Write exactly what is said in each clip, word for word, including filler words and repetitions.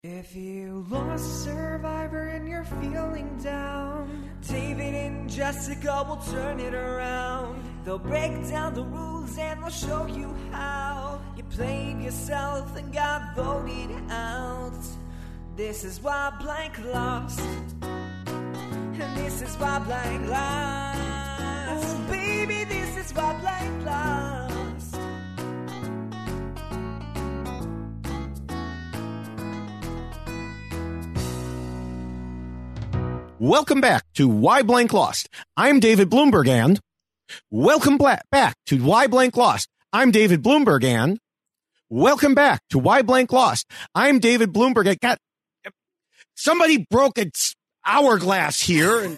If you lost Survivor and you're feeling down, David and Jessica will turn it around. They'll break down the rules and they'll show you how you played yourself and got voted out. This is why Blank lost, and this is why Blank lost. Baby, this is why Blank lost. Welcome back to Why Blank Lost. I'm David Bloomberg, and welcome bla- back to Why Blank Lost. I'm David Bloomberg, and welcome back to Why Blank Lost. I'm David Bloomberg. I got somebody broke an hourglass here and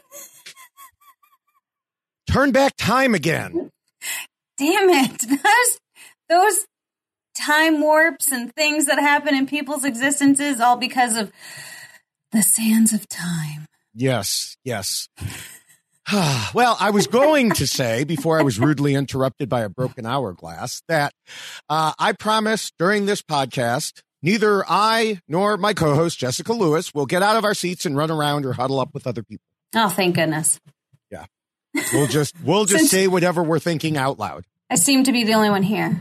turned back time again. Damn it! Those those time warps and things that happen in people's existences, all because of the sands of time. Yes, yes. Well, I was going to say, before I was rudely interrupted by a broken hourglass, that uh, I promise during this podcast, neither I nor my co-host, Jessica Lewis, will get out of our seats and run around or huddle up with other people. Oh, thank goodness. Yeah. We'll just we'll just Since say whatever we're thinking out loud. I seem to be the only one here.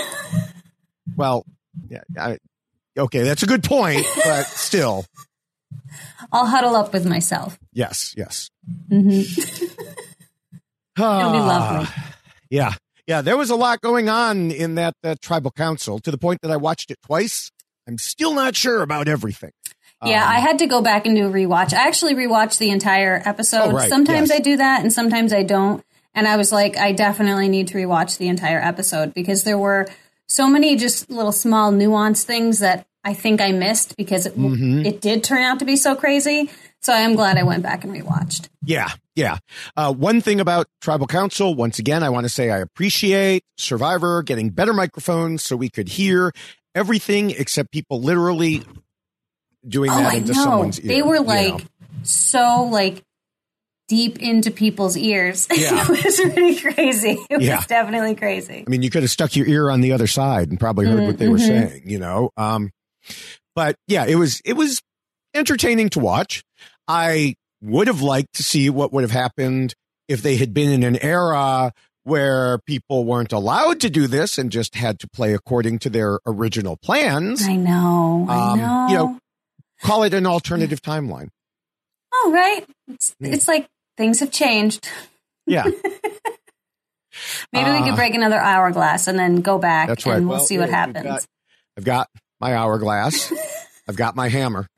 Well, yeah, I, okay, that's a good point, but still. I'll huddle up with myself. Yes, yes. Mm-hmm. It'll be lovely. Yeah, yeah. There was a lot going on in that uh, tribal council to the point that I watched it twice. I'm still not sure about everything. Yeah, um, I had to go back and do a rewatch. I actually rewatched the entire episode. Oh, right. Sometimes yes. I do that and sometimes I don't. And I was like, I definitely need to rewatch the entire episode because there were so many just little small nuanced things that I think I missed because it, mm-hmm. it did turn out to be so crazy. So I am glad I went back and rewatched. Yeah, yeah. Uh, one thing about Tribal Council, once again, I want to say I appreciate Survivor getting better microphones so we could hear everything except people literally doing oh, that I into know. someone's ear. They were like you know? so like deep into people's ears. Yeah. It was really crazy. It yeah. was definitely crazy. I mean, you could have stuck your ear on the other side and probably heard mm-hmm. what they were saying, you know? Um, but yeah, it was, it was entertaining to watch. I would have liked to see what would have happened if they had been in an era where people weren't allowed to do this and just had to play according to their original plans. I know. I um, know. You know, call it an alternative timeline. Oh, right. It's, mm. it's like things have changed. Yeah. Maybe uh, we could break another hourglass and then go back that's right. and we'll well, see what yeah, happens. Got, I've got my hourglass. I've got my hammer.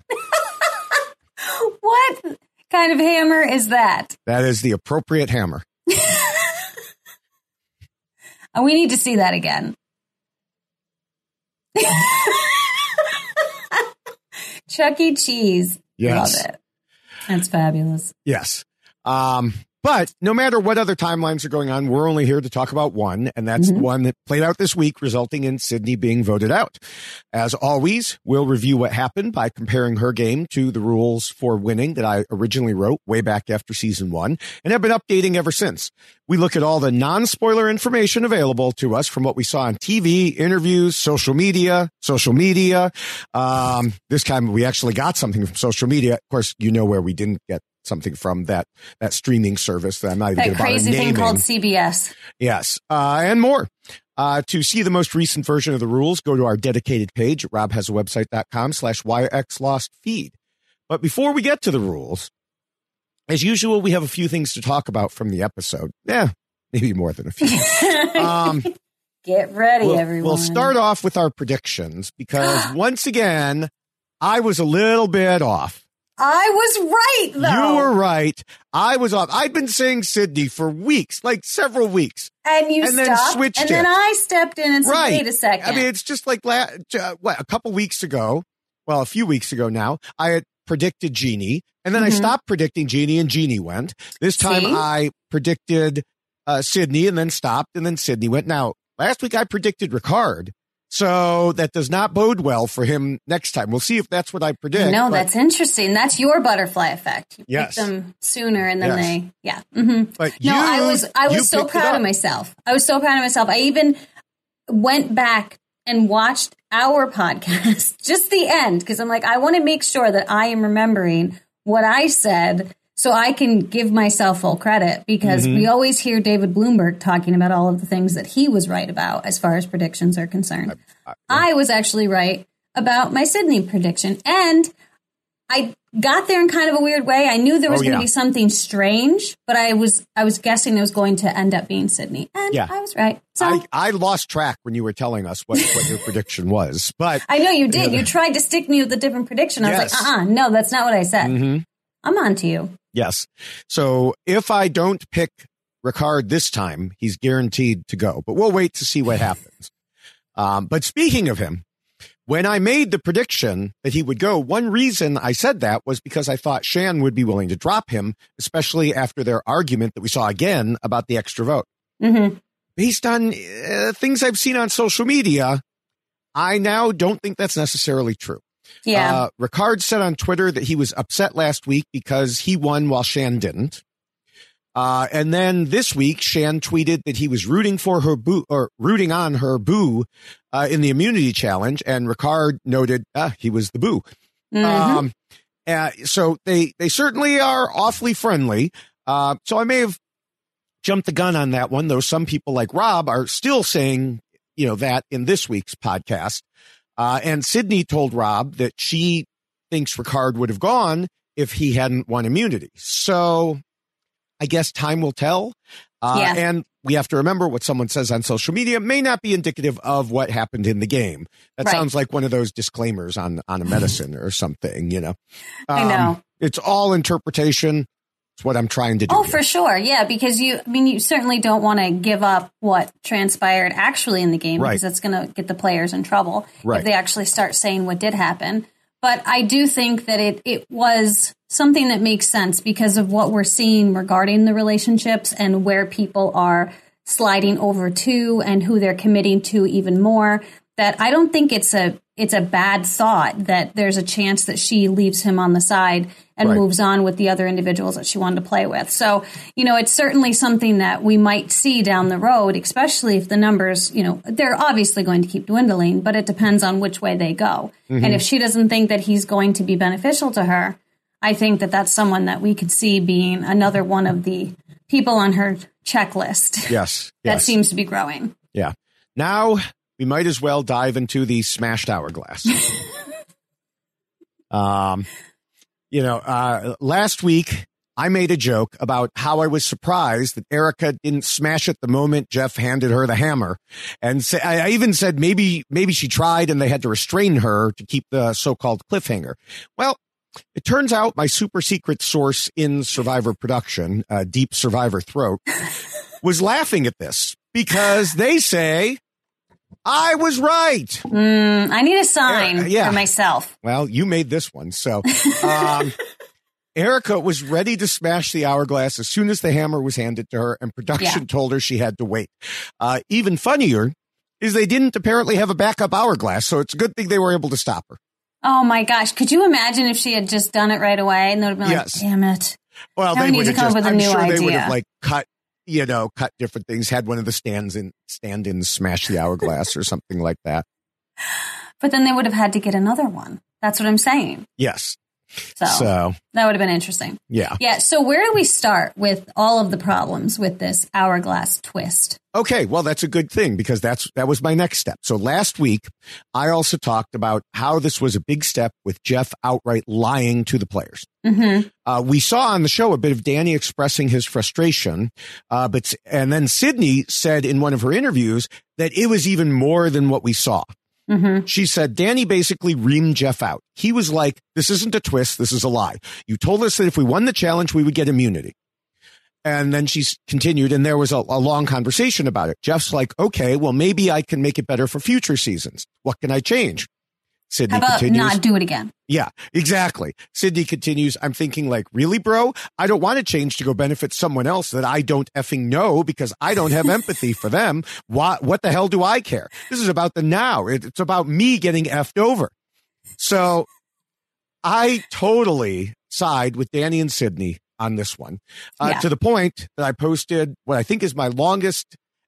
What kind of hammer is that? That is the appropriate hammer. Oh, we need to see that again. Chuck E. Cheese. Yes. Love it. That's fabulous. Yes. Um, but no matter what other timelines are going on, we're only here to talk about one, and that's mm-hmm. the one that played out this week, resulting in Sydney being voted out. As always, we'll review what happened by comparing her game to the rules for winning that I originally wrote way back after season one, and have been updating ever since. We look at all the non-spoiler information available to us from what we saw on T V, interviews, social media, social media. Um, this time we actually got something from social media. Of course, you know where we didn't get something from that, that streaming service that I'm not even going to bother naming. That crazy thing called C B S. Yes, uh, and more. Uh, to see the most recent version of the rules, go to our dedicated page at robhasawebsite.com slash yxlostfeed. But before we get to the rules, as usual, we have a few things to talk about from the episode. Yeah, maybe more than a few. um, Get ready, we'll, everyone. We'll start off with our predictions because once again, I was a little bit off. I was right, though. You were right. I was off. I'd been saying Sydney for weeks, like several weeks. And you and stopped, then switched and it. then I stepped in and said, right. wait a second. I mean, it's just like la- uh, what, a couple weeks ago, well, a few weeks ago now, I had predicted Jeannie, and then mm-hmm. I stopped predicting Jeannie, and Jeannie went. This time See? I predicted uh, Sydney, and then stopped, and then Sydney went. Now, last week I predicted Ricard. So that does not bode well for him next time. We'll see if that's what I predict. No, but, that's interesting. That's your butterfly effect. You yes. pick them sooner and then yes. they, yeah. Mm-hmm. But no, you, I was, I was so proud of myself. I was so proud of myself. I even went back and watched our podcast, just the end, because I'm like, I want to make sure that I am remembering what I said so I can give myself full credit, because mm-hmm. we always hear David Bloomberg talking about all of the things that he was right about as far as predictions are concerned. I, I, I was actually right about my Sydney prediction, and I got there in kind of a weird way. I knew there was oh, yeah. going to be something strange, but I was I was guessing it was going to end up being Sydney, and yeah. I was right. So I, I lost track when you were telling us what, what your prediction was, but I know you did. You, know, you tried to stick me with a different prediction. I yes. was like, uh-uh, no, that's not what I said. Mm-hmm. I'm on to you. Yes. So if I don't pick Ricard this time, he's guaranteed to go, but we'll wait to see what happens. Um, but speaking of him, when I made the prediction that he would go, one reason I said that was because I thought Shan would be willing to drop him, especially after their argument that we saw again about the extra vote. Mm-hmm. Based on uh, things I've seen on social media, I now don't think that's necessarily true. Yeah. Uh, Ricard said on Twitter that he was upset last week because he won while Shan didn't. Uh, and then this week, Shan tweeted that he was rooting for her boo or rooting on her boo uh, in the immunity challenge. And Ricard noted uh, he was the boo. Mm-hmm. Um, uh, so they, they certainly are awfully friendly. Uh, so I may have jumped the gun on that one, though some people like Rob are still saying, you know, that in this week's podcast. Uh, and Sydney told Rob that she thinks Ricard would have gone if he hadn't won immunity. So I guess time will tell. Uh, yeah. And we have to remember what someone says on social media may not be indicative of what happened in the game. That right. sounds like one of those disclaimers on, on a medicine or something, you know. Um, I know. It's all interpretation. It's what I'm trying to do. Oh, here. for sure. Yeah, because you, I mean, you certainly don't want to give up what transpired actually in the game, right. because that's going to get the players in trouble right. if they actually start saying what did happen. But I do think that it, it was something that makes sense because of what we're seeing regarding the relationships and where people are sliding over to and who they're committing to even more. That I don't think it's a it's a bad thought that there's a chance that she leaves him on the side and right. moves on with the other individuals that she wanted to play with. So, you know, it's certainly something that we might see down the road, especially if the numbers, you know, they're obviously going to keep dwindling, but it depends on which way they go. Mm-hmm. And if she doesn't think that he's going to be beneficial to her, I think that that's someone that we could see being another one of the people on her checklist. Yes. that yes. seems to be growing. Yeah. Now we might as well dive into the smashed hourglass. um, you know, uh, last week I made a joke about how I was surprised that Erica didn't smash it the moment Jeff handed her the hammer. And say, I even said maybe, maybe she tried and they had to restrain her to keep the so-called cliffhanger. Well, it turns out my super secret source in Survivor production, uh, Deep Survivor Throat, was laughing at this because they say I was right. Mm, I need a sign uh, yeah. for myself. Well, you made this one. So um, Erica was ready to smash the hourglass as soon as the hammer was handed to her, and production yeah. told her she had to wait. Uh, even funnier is they didn't apparently have a backup hourglass, so it's a good thing they were able to stop her. Oh, my gosh. Could you imagine if she had just done it right away and they would have been yes. like, damn it. Well, now they we would need have to come just, up with a I'm new sure idea. they would have like cut, you know, cut different things, had one of the stands in, stand-ins smash the hourglass or something like that. But then they would have had to get another one. That's what I'm saying. Yes. So, so that would have been interesting. Yeah. Yeah. So where do we start with all of the problems with this hourglass twist? Okay. Well, that's a good thing because that's, that was my next step. So last week, I also talked about how this was a big step with Jeff outright lying to the players. Mm-hmm. Uh, we saw on the show a bit of Danny expressing his frustration, uh, but, and then Sydney said in one of her interviews that it was even more than what we saw. Mm-hmm. She said, Danny basically reamed Jeff out. He was like, this isn't a twist. This is a lie. You told us that if we won the challenge, we would get immunity. And then she continued, and there was a, a long conversation about it. Jeff's like, okay, well, maybe I can make it better for future seasons. What can I change? Sydney How about continues, not do it again? Yeah, exactly. Sydney continues, I'm thinking like, really, bro? I don't want to change to go benefit someone else that I don't effing know because I don't have empathy for them. What, what the hell do I care? This is about the now. It's about me getting effed over. So I totally side with Danny and Sydney on this one, uh, yeah. to the point that I posted what I think is my longest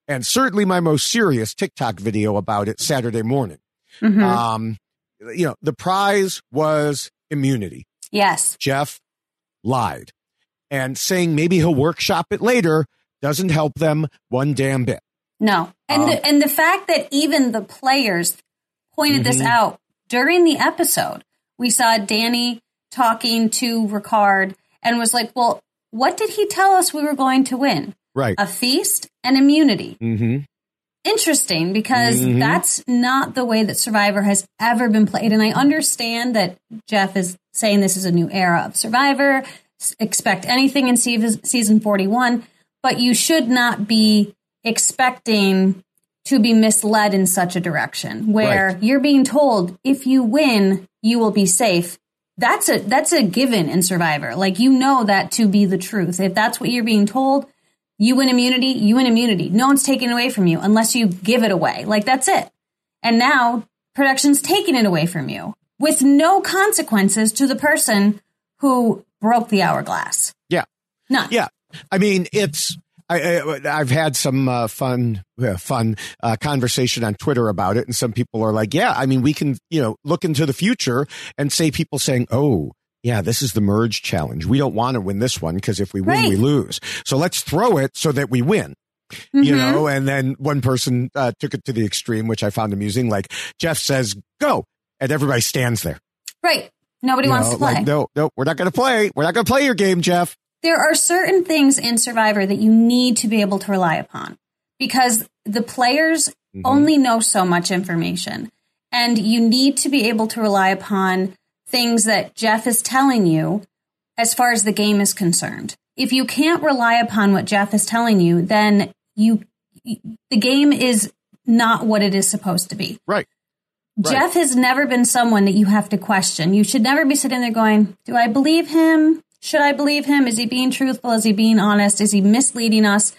and certainly my most serious TikTok video about it Saturday morning. Mm-hmm. Um, you know, the prize was immunity. Yes. Jeff lied, and saying maybe he'll workshop it later doesn't help them one damn bit. No. And, um, the, and the fact that even the players pointed mm-hmm. this out during the episode, we saw Danny talking to Ricard and was like, well, what did he tell us we were going to win? Right. A feast and immunity. Mm-hmm. Interesting, because mm-hmm. that's not the way that Survivor has ever been played. And I understand that Jeff is saying this is a new era of Survivor. Expect anything in season forty-one, but you should not be expecting to be misled in such a direction where right. you're being told if you win, you will be safe. That's a that's a given in Survivor. Like, you know that to be the truth. If that's what you're being told, you win immunity, you win immunity. No one's taking it away from you unless you give it away. Like, that's it. And now production's taking it away from you with no consequences to the person who broke the hourglass. Yeah. None. Yeah. I mean, it's, I, I, I've had some uh, fun, uh, fun uh, conversation on Twitter about it. And some people are like, yeah, I mean, we can, you know, look into the future and say people saying, oh, yeah, this is the merge challenge. We don't want to win this one because if we win, right. we lose. So let's throw it so that we win. Mm-hmm. You know, and then one person uh, took it to the extreme, which I found amusing. Like, Jeff says, go. And everybody stands there. Right. Nobody you wants know, to play. Like, no, no, we're not going to play. We're not going to play your game, Jeff. There are certain things in Survivor that you need to be able to rely upon because the players mm-hmm. only know so much information. And you need to be able to rely upon things that Jeff is telling you as far as the game is concerned. If you can't rely upon what Jeff is telling you, then you the game is not what it is supposed to be. Right. Right. Jeff has never been someone that you have to question. You should never be sitting there going, do I believe him? Should I believe him? Is he being truthful? Is he being honest? Is he misleading us?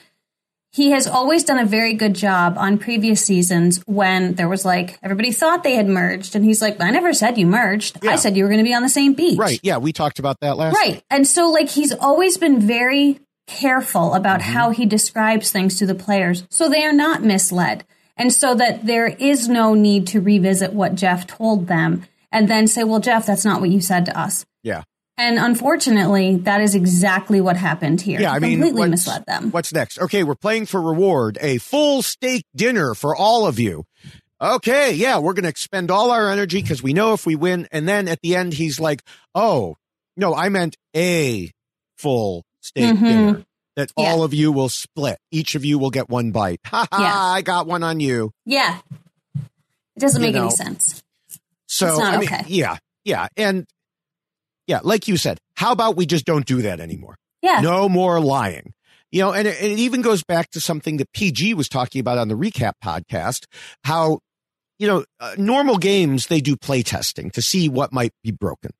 He has always done a very good job on previous seasons when there was like, everybody thought they had merged. And he's like, I never said you merged. Yeah. I said you were going to be on the same beach. Right. Yeah. We talked about that last Right. week. And so like, he's always been very careful about mm-hmm. how he describes things to the players so they are not misled. And so that there is no need to revisit what Jeff told them and then say, well, Jeff, that's not what you said to us. Yeah. And unfortunately, that is exactly what happened here. Yeah, I mean, completely misled them. What's next? Okay, we're playing for reward, a full steak dinner for all of you. Okay, yeah, we're going to expend all our energy because we know if we win. And then at the end, he's like, oh, no, I meant a full steak mm-hmm. dinner that yeah. all of you will split. Each of you will get one bite. Ha ha, yeah. I got one on you. Yeah. It doesn't you make know. any sense. So, it's not I mean, okay. yeah, yeah. And yeah, like you said, how about we just don't do that anymore? Yeah. No more lying. You know, and it, and it even goes back to something that P G was talking about on the recap podcast, how, you know, uh, normal games, they do play testing to see what might be broken.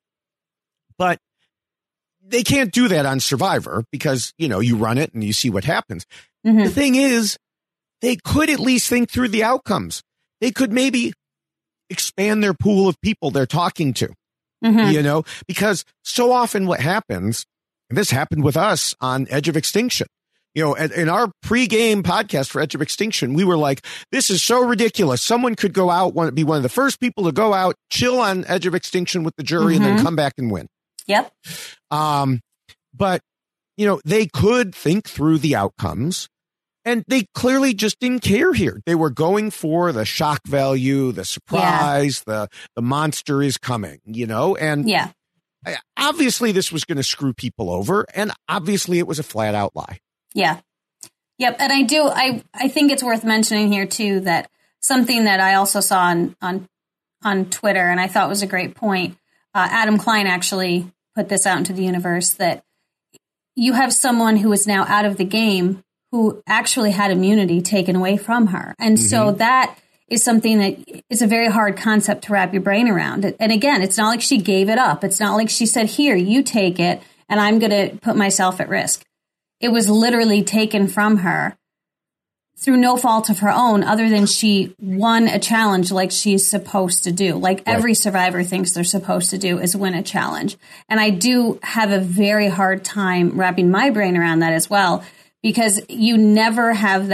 But they can't do that on Survivor because, you know, you run it and you see what happens. Mm-hmm. The thing is, they could at least think through the outcomes. They could maybe expand their pool of people they're talking to. Mm-hmm. You know, because so often what happens, and this happened with us on Edge of Extinction, you know, in our pregame podcast for Edge of Extinction, we were like, this is so ridiculous. Someone could go out, want to be one of the first people to go out, chill on Edge of Extinction with the jury, mm-hmm. and then come back and win. Yep. Um, but, you know, they could think through the outcomes. And they clearly just didn't care here. They were going for the shock value, the surprise, yeah. the the monster is coming, you know? And yeah. obviously this was going to screw people over. And obviously it was a flat out lie. Yeah. Yep. And I do, I, I think it's worth mentioning here too, that something that I also saw on, on, on Twitter, and I thought was a great point. Uh, Adam Klein actually put this out into the universe, that you have someone who is now out of the game who actually had immunity taken away from her. And mm-hmm. so that is something that is a very hard concept to wrap your brain around. And again, it's not like she gave it up. It's not like she said, here, you take it, and I'm going to put myself at risk. It was literally taken from her through no fault of her own, other than she won a challenge like she's supposed to do. Like right. every survivor thinks they're supposed to do is win a challenge. And I do have a very hard time wrapping my brain around that as well, because you never have that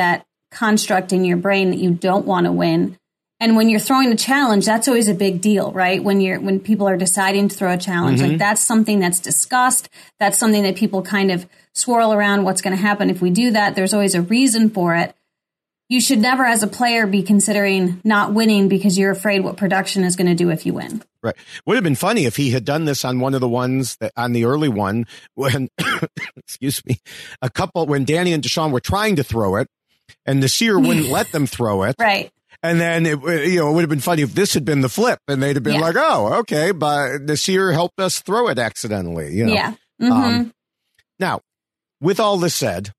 construct in your brain that you don't want to win. And when you're throwing a challenge, that's always a big deal, right? When you're when people are deciding to throw a challenge, mm-hmm. like that's something that's discussed. That's something that people kind of swirl around. What's going to happen if we do that? There's always a reason for it. You should never, as a player, be considering not winning because you're afraid what production is going to do if you win. Right. Would have been funny if he had done this on one of the ones that on the early one when, excuse me, a couple, when Danny and Deshawn were trying to throw it and Naseer wouldn't let them throw it. Right. And then it, you know, it would have been funny if this had been the flip and they'd have been yeah. like, oh, okay, but Naseer helped us throw it accidentally. You know? Yeah. Mm-hmm. Um, now, with all this said,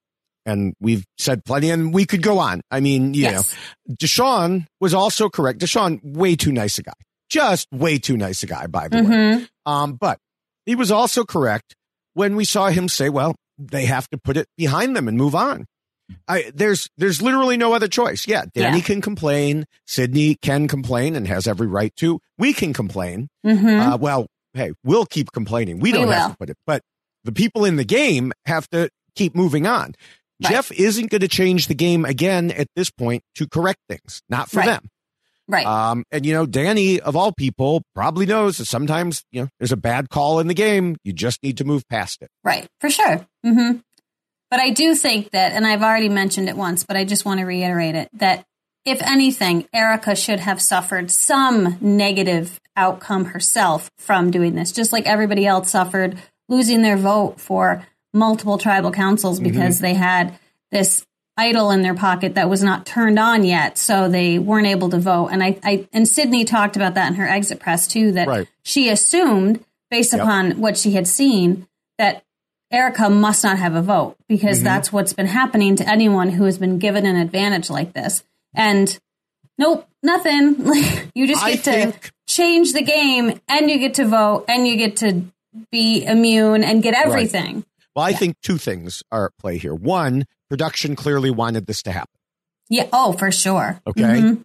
and we've said plenty, and we could go on. I mean, you yes. know, Deshawn was also correct. Deshawn, way too nice a guy. Just way too nice a guy, by the mm-hmm. way. Um, but he was also correct when we saw him say, well, they have to put it behind them and move on. I, there's there's literally no other choice. Yeah, Danny yeah. can complain. Sydney can complain and has every right to. We can complain. Mm-hmm. Uh, well, hey, we'll keep complaining. We don't we have to put it. But the people in the game have to keep moving on. Right. Jeff isn't going to change the game again at this point to correct things. Not for right. them. Right. Um, and, you know, Danny, of all people, probably knows that sometimes, you know, there's a bad call in the game. You just need to move past it. Right. For sure. Mm-hmm. But I do think that, and I've already mentioned it once, but I just want to reiterate it, that if anything, Erika should have suffered some negative outcome herself from doing this, just like everybody else suffered losing their vote for multiple tribal councils because mm-hmm. they had this idol in their pocket that was not turned on yet, so they weren't able to vote. And I, I and Sydney talked about that in her exit press too, that right. she assumed, based yep. upon what she had seen, that Erika must not have a vote because mm-hmm. that's what's been happening to anyone who has been given an advantage like this. And nope, nothing. Like you just get I to think... change the game, and you get to vote, and you get to be immune and get everything. Right. Well, I yeah. think two things are at play here. One, production clearly wanted this to happen. Yeah. Oh, for sure. Okay. Mm-hmm.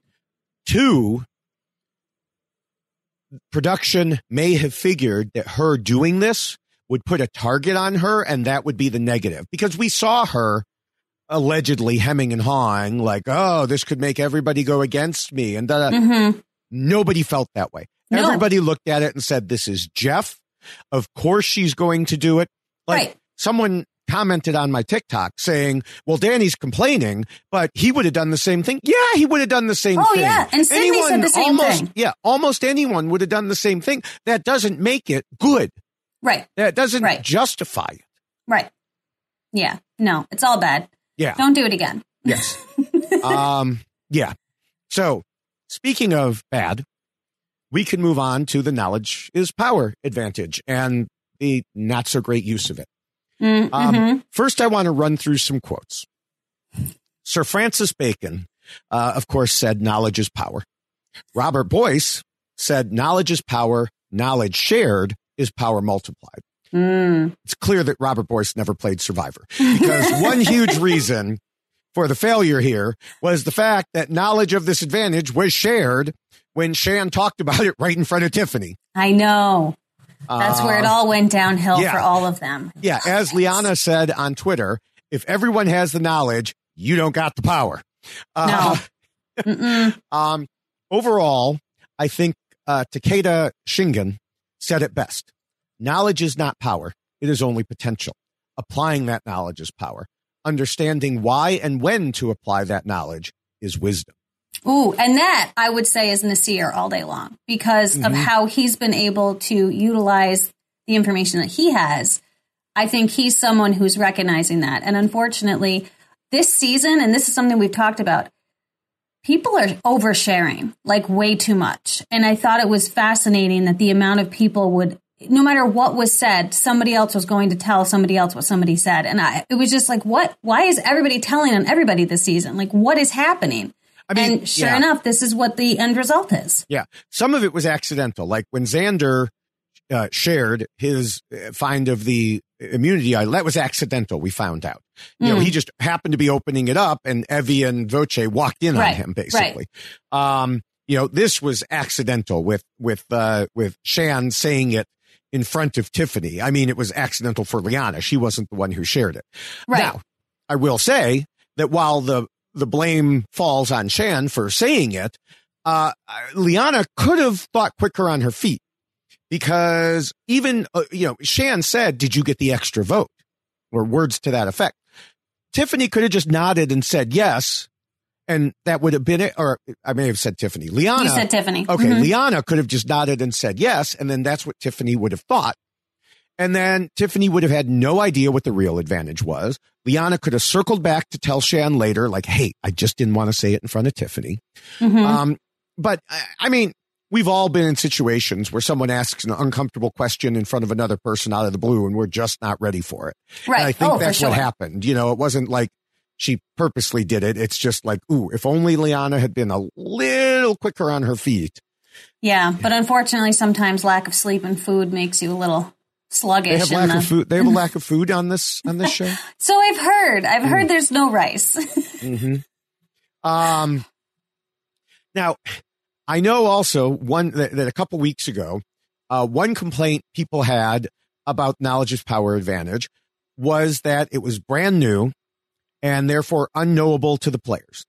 Two, production may have figured that her doing this would put a target on her, and that would be the negative. Because we saw her allegedly hemming and hawing, like, oh, this could make everybody go against me. And da-da. Mm-hmm. Nobody felt that way. No. Everybody looked at it and said, this is Jeff. Of course she's going to do it. Like, right. Someone commented on my TikTok saying, well, Danny's complaining, but he would have done the same thing. Yeah, he would have done the same oh, thing. Oh, yeah. And Sydney anyone, said the same almost, thing. Yeah, almost anyone would have done the same thing. That doesn't make it good. Right. That doesn't right. justify it. Right. Yeah. No, it's all bad. Yeah. Don't do it again. Yes. um. Yeah. So, speaking of bad, we can move on to the knowledge is power advantage and the not so great use of it. Mm-hmm. Um, first, I want to run through some quotes. Sir Francis Bacon, uh, of course, said knowledge is power. Robert Boyce said knowledge is power, knowledge shared is power multiplied. Mm. It's clear that Robert Boyce never played Survivor because one huge reason for the failure here was the fact that knowledge of this advantage was shared when Shan talked about it right in front of Tiffany. I know. That's uh, where it all went downhill yeah. for all of them. Yeah, as Liana said on Twitter, if everyone has the knowledge, you don't got the power. Uh, no. um, overall, I think uh, Takeda Shingen said it best. Knowledge is not power. It is only potential. Applying that knowledge is power. Understanding why and when to apply that knowledge is wisdom. Ooh, and that I would say is Naseer all day long because mm-hmm. of how he's been able to utilize the information that he has. I think he's someone who's recognizing that. And unfortunately, this season, and this is something we've talked about, people are oversharing like way too much. And I thought it was fascinating that the amount of people would, no matter what was said, somebody else was going to tell somebody else what somebody said. And I, it was just like, what? Why is everybody telling on everybody this season? Like, what is happening? I mean, and sure yeah. enough, this is what the end result is. Yeah. Some of it was accidental. Like when Xander uh, shared his find of the immunity idol, that was accidental, we found out. You mm. know, he just happened to be opening it up and Evie and Voce walked in right. on him, basically. Right. Um, you know, this was accidental with, with, uh, with Shan saying it in front of Tiffany. I mean, it was accidental for Liana. She wasn't the one who shared it. Right. Now, I will say that while the the blame falls on Shan for saying it, uh, Liana could have thought quicker on her feet, because even, uh, you know, Shan said, did you get the extra vote? Or words to that effect. Tiffany could have just nodded and said yes, and that would have been it. Or I may have said Tiffany. Liana. You said Tiffany. Okay, mm-hmm. Liana could have just nodded and said yes, and then that's what Tiffany would have thought. And then Tiffany would have had no idea what the real advantage was. Liana could have circled back to tell Shan later, like, hey, I just didn't want to say it in front of Tiffany. Mm-hmm. Um, but, I mean, we've all been in situations where someone asks an uncomfortable question in front of another person out of the blue, and we're just not ready for it. Right. And I think oh, that's for sure. what happened. You know, it wasn't like she purposely did it. It's just like, ooh, if only Liana had been a little quicker on her feet. Yeah, but unfortunately, sometimes lack of sleep and food makes you a little sluggish. They have lack the... of food. They have a lack of food on this on this show. So I've heard. I've mm. heard there's no rice. mm-hmm. Um. Now, I know also one that, that a couple weeks ago, uh, one complaint people had about Knowledge is Power Advantage was that it was brand new and therefore unknowable to the players.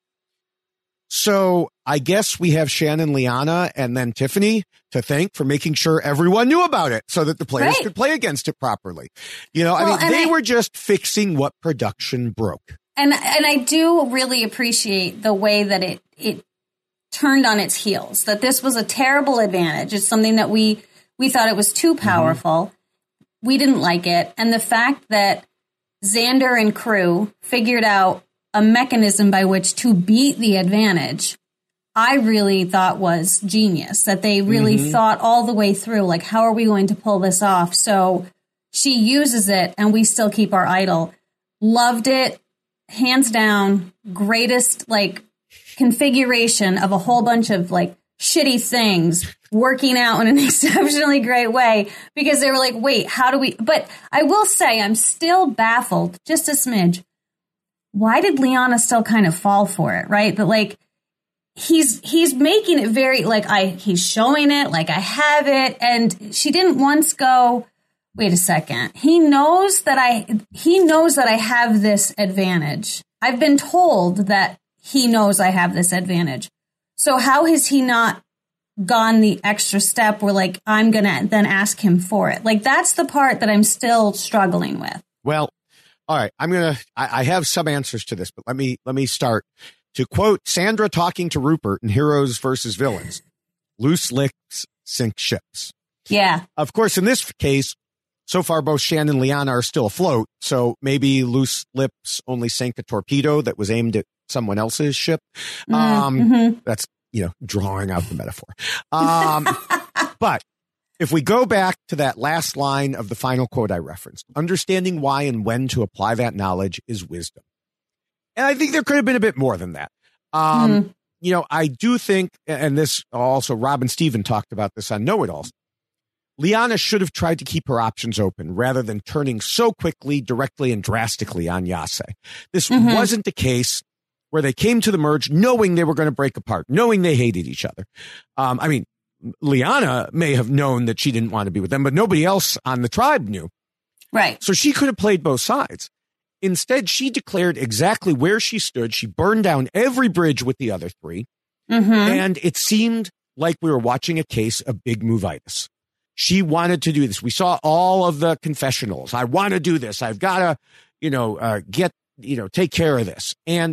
So I guess we have Shannon, Liana, and then Tiffany to thank for making sure everyone knew about it so that the players right. could play against it properly. You know, well, I mean, they I, were just fixing what production broke. And and I do really appreciate the way that it it turned on its heels, that this was a terrible advantage. It's something that we we thought it was too powerful. Mm-hmm. We didn't like it. And the fact that Xander and crew figured out a mechanism by which to beat the advantage, I really thought was genius, that they really mm-hmm. thought all the way through, like, how are we going to pull this off? So she uses it and we still keep our idol. Loved it. Hands down, greatest, like, configuration of a whole bunch of, like, shitty things working out in an exceptionally great way, because they were like, wait, how do we, but I will say I'm still baffled, just a smidge. Why did Liana still kind of fall for it, right? But like, he's he's making it very, like, I he's showing it, like, I have it, and she didn't once go, wait a second. He knows that I he knows that I have this advantage. I've been told that he knows I have this advantage. So how has he not gone the extra step where, like, I'm going to then ask him for it? Like, that's the part that I'm still struggling with. Well, all right, I'm going to, I have some answers to this, but let me, let me start. To quote Sandra talking to Rupert in Heroes versus Villains, loose lips sink ships. Yeah. Of course, in this case, so far, both Shan and Liana are still afloat. So maybe loose lips only sank a torpedo that was aimed at someone else's ship. Mm, um, mm-hmm. That's, you know, drawing out the metaphor. Um, but if we go back to that last line of the final quote I referenced, understanding why and when to apply that knowledge is wisdom. And I think there could have been a bit more than that. Um, mm-hmm. You know, I do think, and this also, Rob and Steven talked about this on Know-It-Alls, Liana should have tried to keep her options open rather than turning so quickly, directly, and drastically on Yase. This mm-hmm. wasn't the case where they came to the merge knowing they were going to break apart, knowing they hated each other. Um, I mean, Liana may have known that she didn't want to be with them, but nobody else on the tribe knew. Right. So she could have played both sides. Instead, she declared exactly where she stood. She burned down every bridge with the other three. Mm-hmm. And it seemed like we were watching a case of big movitis. She wanted to do this. We saw all of the confessionals. I want to do this. I've got to, you know, uh, get, you know, take care of this. And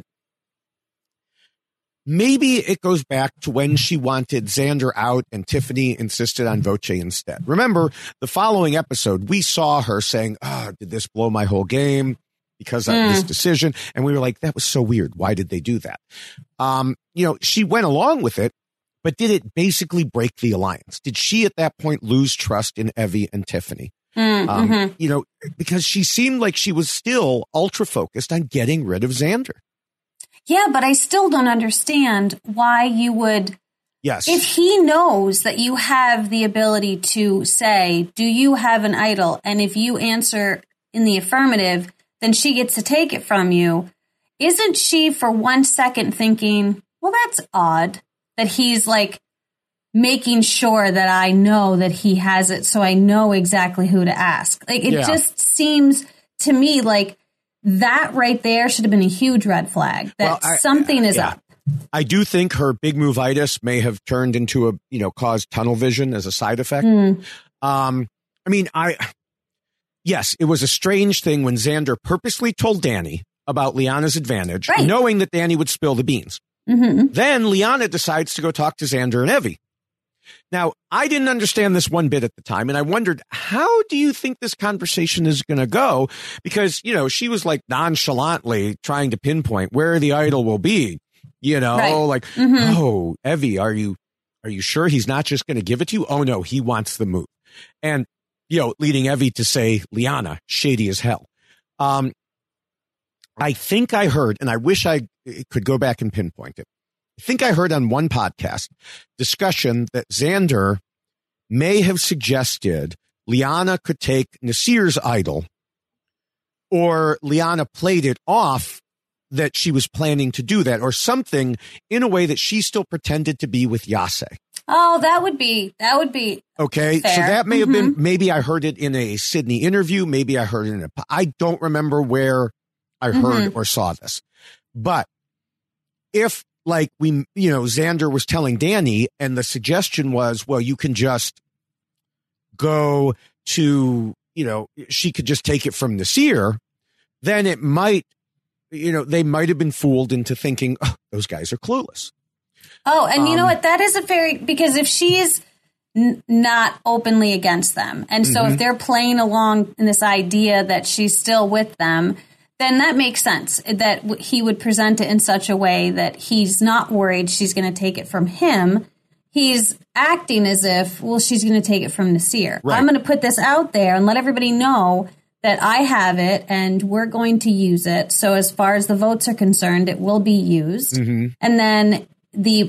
maybe it goes back to when she wanted Xander out and Tiffany insisted on Voce instead. Remember, the following episode, we saw her saying, oh, did this blow my whole game because of mm. this decision? And we were like, that was so weird. Why did they do that? Um, you know, she went along with it, but did it basically break the alliance? Did she at that point lose trust in Evie and Tiffany? Mm, um, mm-hmm. You know, because she seemed like she was still ultra focused on getting rid of Xander. Yeah, but I still don't understand why you would. Yes. If he knows that you have the ability to say, do you have an idol? And if you answer in the affirmative, then she gets to take it from you. Isn't she for one second thinking, well, that's odd that he's like making sure that I know that he has it so I know exactly who to ask. Like, it yeah. just seems to me like that right there should have been a huge red flag that well, I, something is yeah. up. I do think her big move-itis may have turned into a, you know, caused tunnel vision as a side effect. Mm. Um, I mean, I, yes, it was a strange thing when Xander purposely told Danny about Liana's advantage, right. knowing that Danny would spill the beans. Mm-hmm. Then Liana decides to go talk to Xander and Evie. Now, I didn't understand this one bit at the time, and I wondered, how do you think this conversation is going to go? Because, you know, she was like nonchalantly trying to pinpoint where the idol will be. You know, right. like, mm-hmm. oh, Evie, are you are you sure he's not just going to give it to you? Oh, no, he wants the move. And, you know, leading Evie to say, Liana, shady as hell. Um, I think I heard, and I wish I could go back and pinpoint it. I think I heard on one podcast discussion that Xander may have suggested Liana could take Naseer's idol, or Liana played it off that she was planning to do that, or something in a way that she still pretended to be with Yase. Oh, that would be, that would be okay. fair. So that may mm-hmm. have been, maybe I heard it in a Sydney interview. Maybe I heard it in a, I don't remember where I heard mm-hmm. or saw this. But if, like, we, you know, Xander was telling Danny, and the suggestion was, well, you can just go to, you know, she could just take it from Naseer, then it might, you know, they might have been fooled into thinking, oh, those guys are clueless. Oh, and um, you know what? That is a very, because if she's n- not openly against them, and so mm-hmm. if they're playing along in this idea that she's still with them, then that makes sense that w- he would present it in such a way that he's not worried she's going to take it from him. He's acting as if, well, she's going to take it from Naseer. Right. I'm going to put this out there and let everybody know that I have it and we're going to use it. So as far as the votes are concerned, it will be used. Mm-hmm. And then the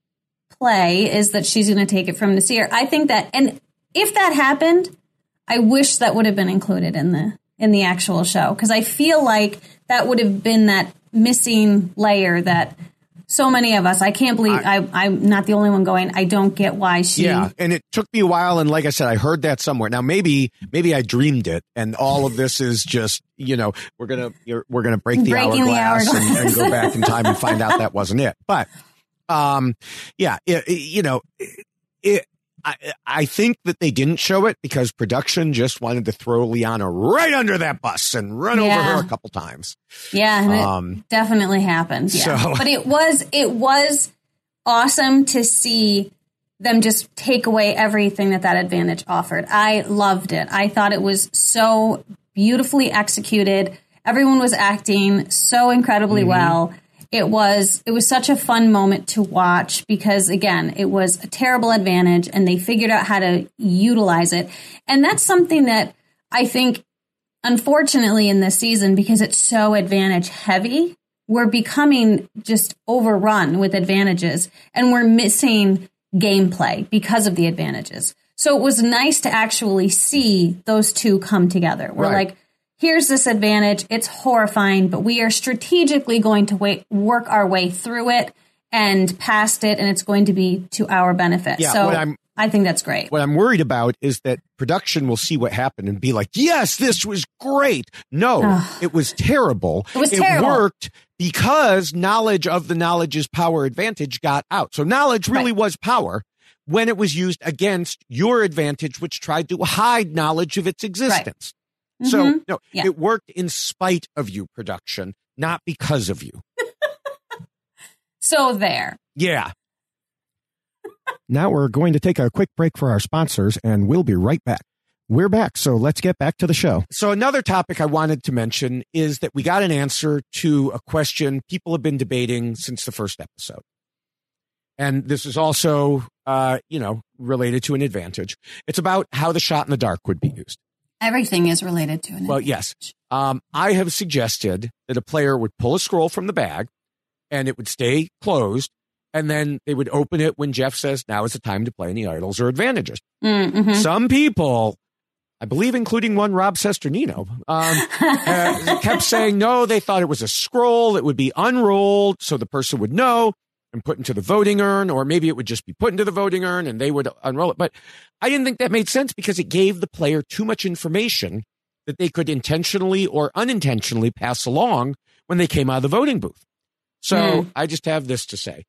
play is that she's going to take it from Naseer. I think that, and if that happened, I wish that would have been included in the in the actual show, because I feel like that would have been that missing layer that so many of us, I can't believe I, I, I'm not the only one going, I don't get why she. Yeah, and it took me a while. And like I said, I heard that somewhere. Now, maybe maybe I dreamed it. And all of this is just, you know, we're going to we're going to break the Breaking hourglass, the hourglass. And, and go back in time and find out that wasn't it. But, um, yeah, it, it, you know, it, it I, I think that they didn't show it because production just wanted to throw Liana right under that bus and run yeah. over her a couple times. Yeah, and um, it definitely happened. Yeah. So. But it was it was awesome to see them just take away everything that that advantage offered. I loved it. I thought it was so beautifully executed. Everyone was acting so incredibly mm-hmm. well. It was it was such a fun moment to watch because, again, it was a terrible advantage and they figured out how to utilize it. And that's something that I think, unfortunately, in this season, because it's so advantage heavy, we're becoming just overrun with advantages and we're missing gameplay because of the advantages. So it was nice to actually see those two come together. We're right. like, here's this advantage. It's horrifying, but we are strategically going to wait, work our way through it and past it, and it's going to be to our benefit. Yeah, so what I'm, I think that's great. What I'm worried about is that production will see what happened and be like, yes, this was great. No, Ugh. it was terrible. It was it terrible. worked because knowledge of the knowledge is power advantage got out. So knowledge really right. was power when it was used against your advantage, which tried to hide knowledge of its existence. Right. So, mm-hmm. no, yeah. it worked in spite of you, production, not because of you. So there. Yeah. Now we're going to take a quick break for our sponsors, and we'll be right back. We're back, so let's get back to the show. So another topic I wanted to mention is that we got an answer to a question people have been debating since the first episode. And this is also, uh, you know, related to an advantage. It's about how the shot in the dark would be used. Everything is related to an Well, advantage. yes. Um, I have suggested that a player would pull a scroll from the bag and it would stay closed. And then they would open it when Jeff says, now is the time to play any idols or advantages. Mm-hmm. Some people, I believe including one Rob Sesternino, um, uh, kept saying, no, they thought it was a scroll. It would be unrolled so the person would know and put into the voting urn, or maybe it would just be put into the voting urn and they would unroll it. But I didn't think that made sense because it gave the player too much information that they could intentionally or unintentionally pass along when they came out of the voting booth. So mm. I just have this to say.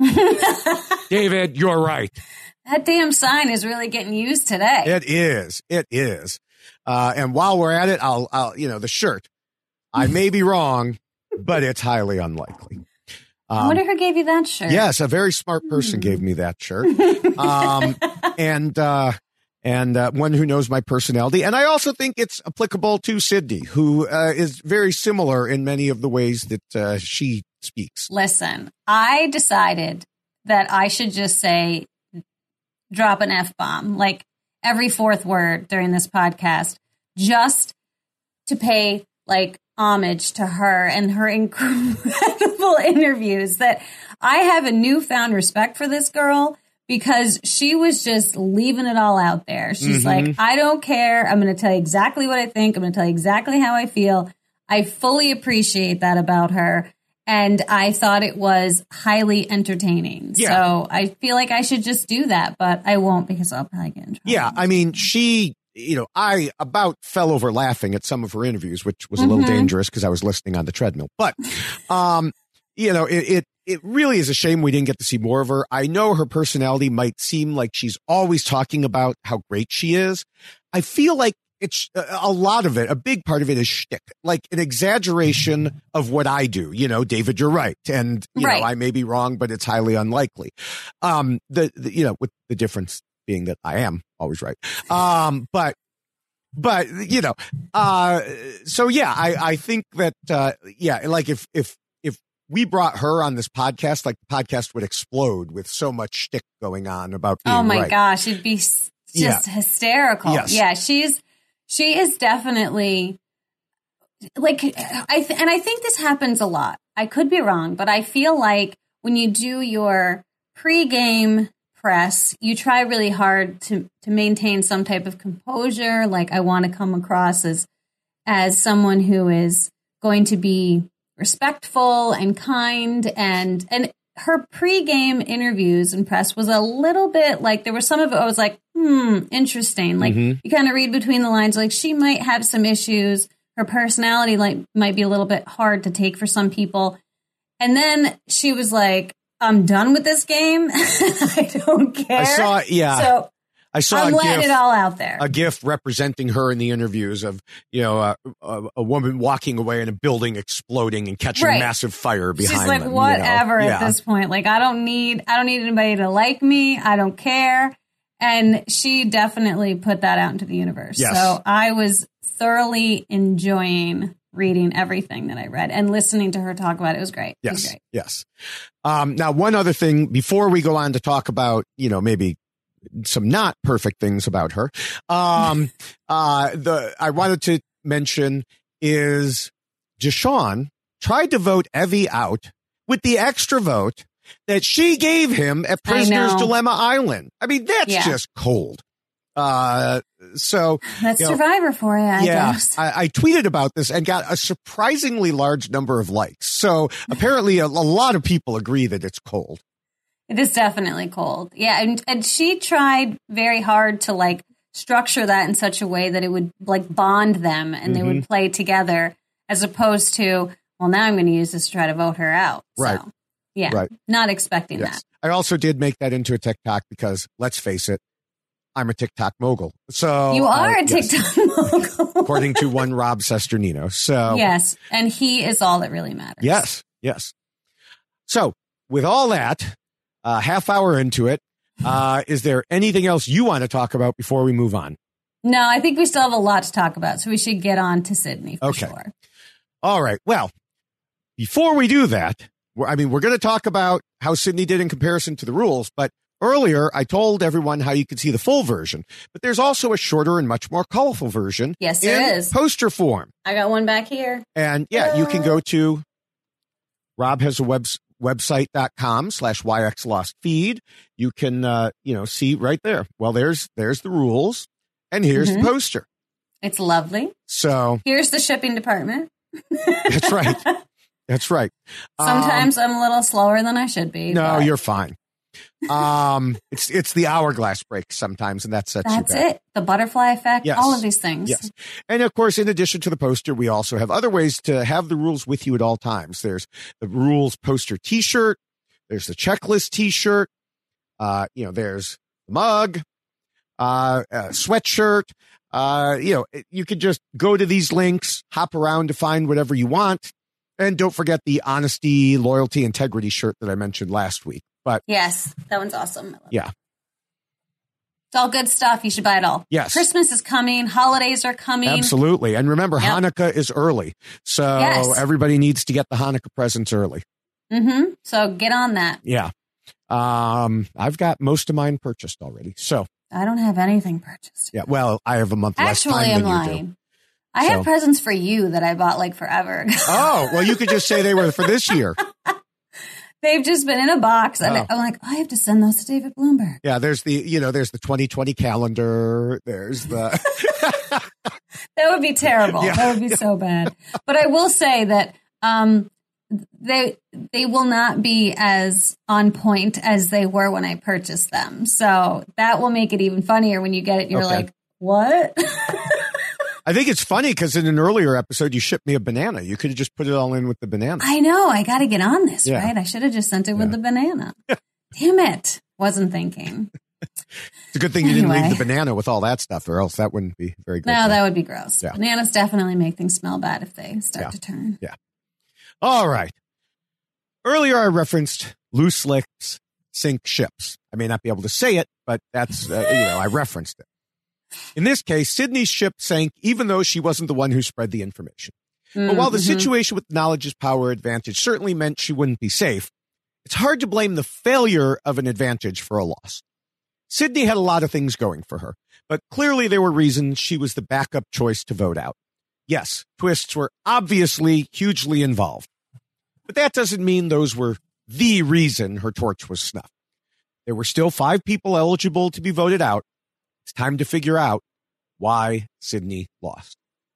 David, you're right. That damn sign is really getting used today. It is. It is. Uh, and while we're at it, I'll, I'll, you know, the shirt. I may be wrong, but it's highly unlikely. Um, I wonder who gave you that shirt. Yes, a very smart person mm. gave me that shirt. Um, and, uh, and, uh, one who knows my personality. And I also think it's applicable to Sydney, who, uh, is very similar in many of the ways that, uh, she speaks. Listen, I decided that I should just say, drop an F-bomb, like every fourth word during this podcast, just to pay like homage to her and her incredible interviews. That I have a newfound respect for this girl because she was just leaving it all out there. She's mm-hmm. like, I don't care. I'm going to tell you exactly what I think. I'm going to tell you exactly how I feel. I fully appreciate that about her. And I thought it was highly entertaining. Yeah. So I feel like I should just do that, but I won't because I'll probably get in trouble. Yeah. I mean, she, you know, I about fell over laughing at some of her interviews, which was a mm-hmm. little dangerous because I was listening on the treadmill. But, um, you know, it, it, it really is a shame we didn't get to see more of her. I know her personality might seem like she's always talking about how great she is. I feel like it's a lot of it. A big part of it is shtick, like an exaggeration of what I do. You know, David, you're right. And, you right. know, I may be wrong, but it's highly unlikely. Um, the, the, you know, with the difference being that I am always right. Um, but, but, you know, uh, so yeah, I, I think that, uh, yeah, like if, if, if we brought her on this podcast, like the podcast would explode with so much shtick going on about being oh my right. gosh, it'd be just yeah. hysterical. Yes. Yeah. She's, She is definitely like, I th- and I think this happens a lot. I could be wrong, but I feel like when you do your pregame press, you try really hard to, to maintain some type of composure. Like I want to come across as, as someone who is going to be respectful and kind and, and her pregame interviews and press was a little bit like there was some of it I was like, hmm, interesting. Like mm-hmm. you kind of read between the lines, like she might have some issues. Her personality like might be a little bit hard to take for some people. And then she was like, I'm done with this game. I don't care. I saw, yeah. So I saw I'm a letting gif, it all out there. A gif representing her in the interviews of, you know, uh, a, a woman walking away in a building exploding and catching right. massive fire behind She's like, them, whatever you know? at yeah. this point. Like, I don't need, I don't need anybody to like me. I don't care. And she definitely put that out into the universe. Yes. So I was thoroughly enjoying reading everything that I read and listening to her talk about it. It was great. Yes. It was great. Yes. Um, now, one other thing before we go on to talk about, you know, maybe some not perfect things about her. Um, uh, the, I wanted to mention is Deshaun tried to vote Evie out with the extra vote that she gave him at Prisoner's Dilemma Island. I mean, that's yeah. just cold. Uh, so that's you know, Survivor for you, I yeah, guess. I, I tweeted about this and got a surprisingly large number of likes. So apparently a, a lot of people agree that it's cold. It is definitely cold. Yeah. And, and she tried very hard to like structure that in such a way that it would like bond them and mm-hmm. they would play together as opposed to, well, now I'm going to use this to try to vote her out. Right. So, yeah. Right. Not expecting yes. that. I also did make that into a TikTok because let's face it, I'm a TikTok mogul. So you are I, a TikTok yes. mogul. According to one Rob Sesternino. So yes. And he is all that really matters. Yes. Yes. So with all that, Uh, half hour into it, uh, is there anything else you want to talk about before we move on? No, I think we still have a lot to talk about, so we should get on to Sydney for okay. sure. All right. Well, before we do that, we're, I mean, we're going to talk about how Sydney did in comparison to the rules, but earlier I told everyone how you could see the full version, but there's also a shorter and much more colorful version. Yes, there in is. Poster form. I got one back here. And yeah, you can go to Rob has a website. website.com slash YX Lost Feed. You can, uh, you know, see right there. Well, there's, there's the rules and here's mm-hmm. the poster. It's lovely. So here's the shipping department. That's right. That's right. Sometimes um, I'm a little slower than I should be. No, but. you're fine. Um, it's it's the hourglass break sometimes, and that sets That's you back. it. The butterfly effect, Yes. all of these things. Yes. And of course, in addition to the poster, we also have other ways to have the rules with you at all times. There's the rules poster t-shirt. There's the checklist t-shirt. Uh, you know, there's the mug, uh, a sweatshirt. Uh, you know, you could just go to these links, hop around to find whatever you want. And don't forget the honesty, loyalty, integrity shirt that I mentioned last week. But yes, that one's awesome. Yeah. It's all good stuff. You should buy it all. Yes. Christmas is coming. Holidays are coming. Absolutely. And remember, yep. Hanukkah is early. So yes. everybody needs to get the Hanukkah presents early. Mm-hmm. So get on that. Yeah. Um, I've got most of mine purchased already. So I don't have anything purchased. Yeah. Well, I have a month less Actually, time I'm than lying. you do. I so. have presents for you that I bought like forever ago. Oh, well, you could just say they were for this year. They've just been in a box, and oh. I'm like, I have to send those to David Bloomberg. Yeah, there's the, you know, there's the twenty twenty calendar. There's the. That would be terrible. Yeah. That would be so bad. But I will say that um, they they will not be as on point as they were when I purchased them. So that will make it even funnier when you get it. And you're okay. like, what? I think it's funny because in an earlier episode, you shipped me a banana. You could have just put it all in with the banana. I know. I got to get on this, yeah. right? I should have just sent it with yeah. the banana. Damn it. Wasn't thinking. It's a good thing you anyway. didn't leave the banana with all that stuff, or else that wouldn't be very good. No, that would be gross. Yeah. Bananas definitely make things smell bad if they start yeah. to turn. Yeah. All right. Earlier, I referenced loose lips sink ships. I may not be able to say it, but that's, uh, you know, I referenced it. In this case, Sydney's ship sank even though she wasn't the one who spread the information. Mm-hmm. But while the situation with knowledge is power advantage certainly meant she wouldn't be safe, it's hard to blame the failure of an advantage for a loss. Sydney had a lot of things going for her, but clearly there were reasons she was the backup choice to vote out. Yes, twists were obviously hugely involved, but that doesn't mean those were the reason her torch was snuffed. There were still five people eligible to be voted out. It's time to figure out why Sydney lost.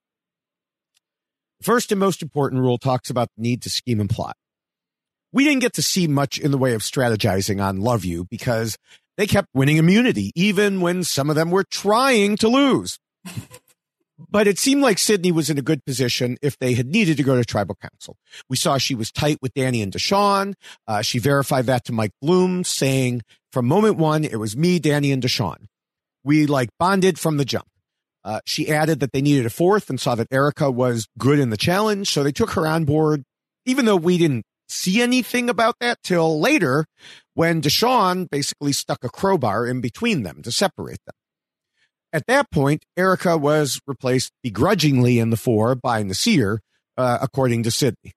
The first and most important rule talks about the need to scheme and plot. We didn't get to see much in the way of strategizing on Love You because they kept winning immunity, even when some of them were trying to lose. But it seemed like Sydney was in a good position if they had needed to go to tribal council. We saw she was tight with Danny and Deshawn. Uh, she verified that to Mike Bloom, saying, from moment one, it was me, Danny, and Deshawn. We like bonded from the jump. Uh, she added that they needed a fourth and saw that Erica was good in the challenge, so they took her on board, even though we didn't see anything about that till later when Deshawn basically stuck a crowbar in between them to separate them. At that point, Erica was replaced begrudgingly in the four by Nasir, uh, according to Sydney.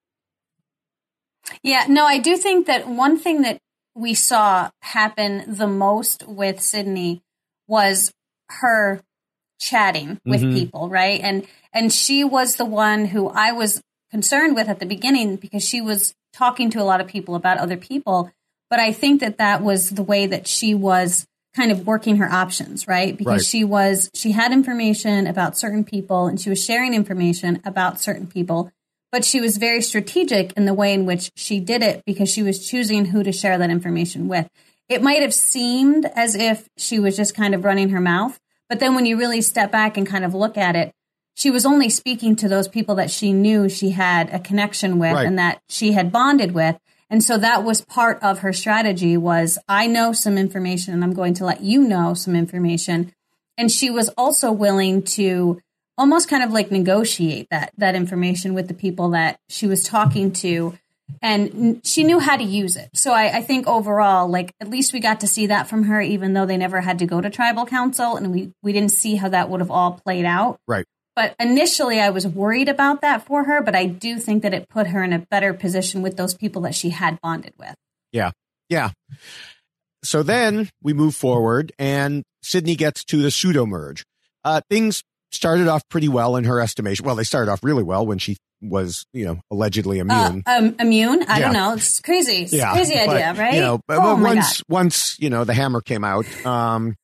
Yeah, no, I do think that one thing that we saw happen the most with Sydney was her chatting with mm-hmm. people, right? And and she was the one who I was concerned with at the beginning because she was talking to a lot of people about other people. But I think that that was the way that she was kind of working her options, right? Because right. she was she had information about certain people and she was sharing information about certain people. But she was very strategic in the way in which she did it because she was choosing who to share that information with. It might have seemed as if she was just kind of running her mouth. But then when you really step back and kind of look at it, she was only speaking to those people that she knew she had a connection with right. and that she had bonded with. And so that was part of her strategy was, I know some information and I'm going to let you know some information. And she was also willing to almost kind of like negotiate that that information with the people that she was talking to. And she knew how to use it. So I, I think overall, like, at least we got to see that from her, even though they never had to go to tribal council. And we, we didn't see how that would have all played out. Right. But initially, I was worried about that for her. But I do think that it put her in a better position with those people that she had bonded with. Yeah. Yeah. So then we move forward and Sydney gets to the pseudo merge. Uh, things started off pretty well in her estimation. Well, they started off really well when she was, you know, allegedly immune. Uh, um, immune? I yeah. don't know. It's crazy. It's yeah, a crazy but, idea, right? You know, but oh once, once, you know, the hammer came out, um,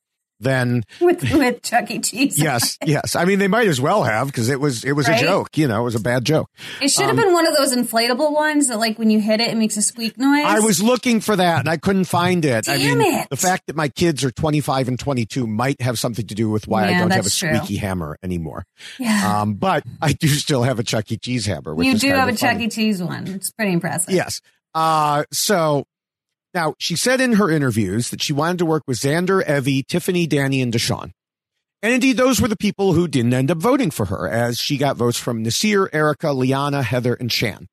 then with with Chuck E. Cheese. Yes, yes. I mean, they might as well have because it was it was right? a joke. You know, it was a bad joke. It should have um, been one of those inflatable ones that, like, when you hit it, it makes a squeak noise. I was looking for that and I couldn't find it. Damn I mean, it. The fact that my kids are twenty-five and twenty-two might have something to do with why yeah, I don't have a true. squeaky hammer anymore. Yeah. Um, but I do still have a Chuck E. Cheese hammer. Which you is do kind have of a funny. Chuck E. Cheese one. It's pretty impressive. Yes. Uh, so now she said in her interviews that she wanted to work with Xander, Evie, Tiffany, Danny, and Deshawn. And indeed, those were the people who didn't end up voting for her, as she got votes from Nasir, Erica, Liana, Heather, and Shan.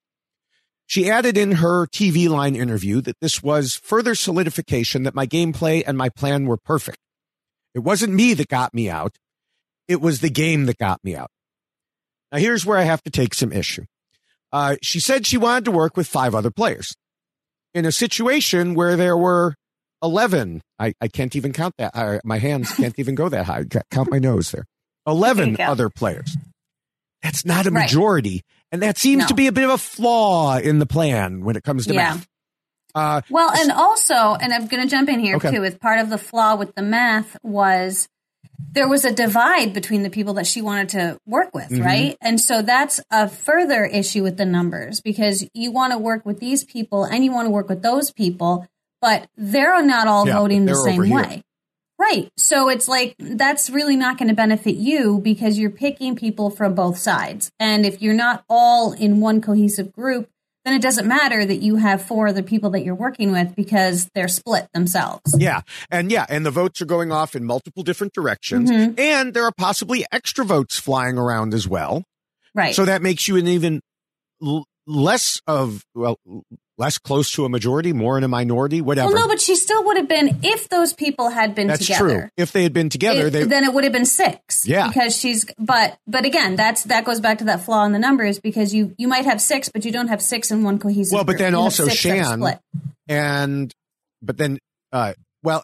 She added in her T V line interview that this was further solidification that my gameplay and my plan were perfect. It wasn't me that got me out. It was the game that got me out. Now, here's where I have to take some issue. Uh, she said she wanted to work with five other players in a situation where there were eleven. I, I can't even count that. Uh, my hands can't even go that high. Count my nose there. eleven other players. That's not a majority. Right. And that seems no. to be a bit of a flaw in the plan when it comes to yeah. math. Uh, well, and also, and I'm going to jump in here okay. too, with part of the flaw with the math was there was a divide between the people that she wanted to work with, mm-hmm. right? And so that's a further issue with the numbers because you want to work with these people and you want to work with those people, but they're not all yeah, voting the same way. Right. So it's like, that's really not going to benefit you because you're picking people from both sides. And if you're not all in one cohesive group, then it doesn't matter that you have four other people that you're working with because they're split themselves. Yeah. And yeah. And the votes are going off in multiple different directions. Mm-hmm. And there are possibly extra votes flying around as well. Right. So that makes you an even l- less of, well, less close to a majority, more in a minority, whatever. Well, no, but she still would have been, if those people had been that's together. That's true. If they had been together, it, they, then it would have been six. Yeah. Because she's, but, but again, that's, that goes back to that flaw in the numbers because you, you might have six, but you don't have six in one cohesive Well, but group. then you also Shan, and, but then, uh, well,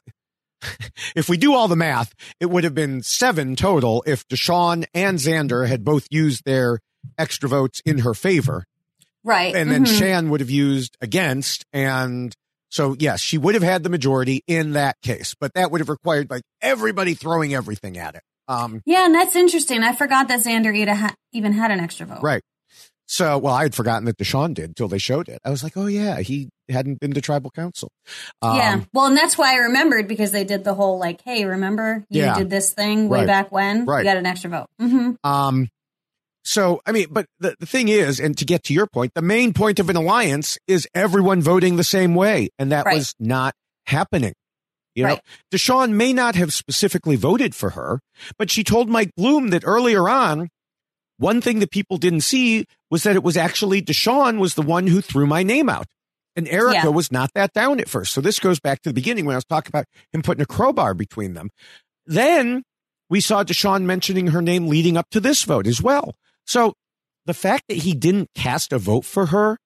if we do all the math, it would have been seven total if Deshawn and Xander had both used their extra votes in her favor. Right. And then mm-hmm. Shan would have used against. And so, yes, she would have had the majority in that case. But that would have required like everybody throwing everything at it. Um, yeah, and that's interesting. I forgot that Xander even had an extra vote. Right. So, well, I had forgotten that Deshawn did until they showed it. I was like, oh, yeah, he hadn't been to tribal council. Um, yeah. Well, and that's why I remembered because they did the whole like, hey, remember you yeah, did this thing way right, back when? Right. You got an extra vote. Mm-hmm. Um. So, I mean, but the, the thing is, and to get to your point, the main point of an alliance is everyone voting the same way. And that right. was not happening. You know, right. Deshawn may not have specifically voted for her, but she told Mike Bloom that earlier on, one thing that people didn't see was that it was actually Deshawn was the one who threw my name out. And Erica yeah. was not that down at first. So this goes back to the beginning when I was talking about him putting a crowbar between them. Then we saw Deshawn mentioning her name leading up to this vote as well. So the fact that he didn't cast a vote for her,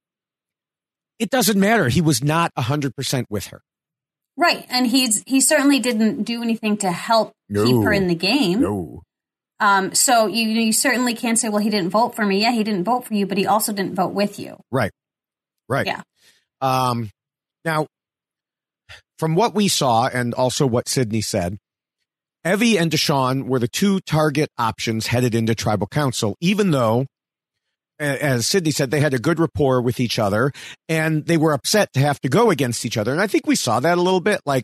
it doesn't matter. He was not one hundred percent with her. Right. And he's he certainly didn't do anything to help no. keep her in the game. No. Um, so you you certainly can't say, well, he didn't vote for me. Yeah, he didn't vote for you, but he also didn't vote with you. Right. Right. Yeah. Um, now, from what we saw and also what Sydney said, Evie and Deshawn were the two target options headed into tribal council, even though, as Sydney said, they had a good rapport with each other and they were upset to have to go against each other. And I think we saw that a little bit. Like,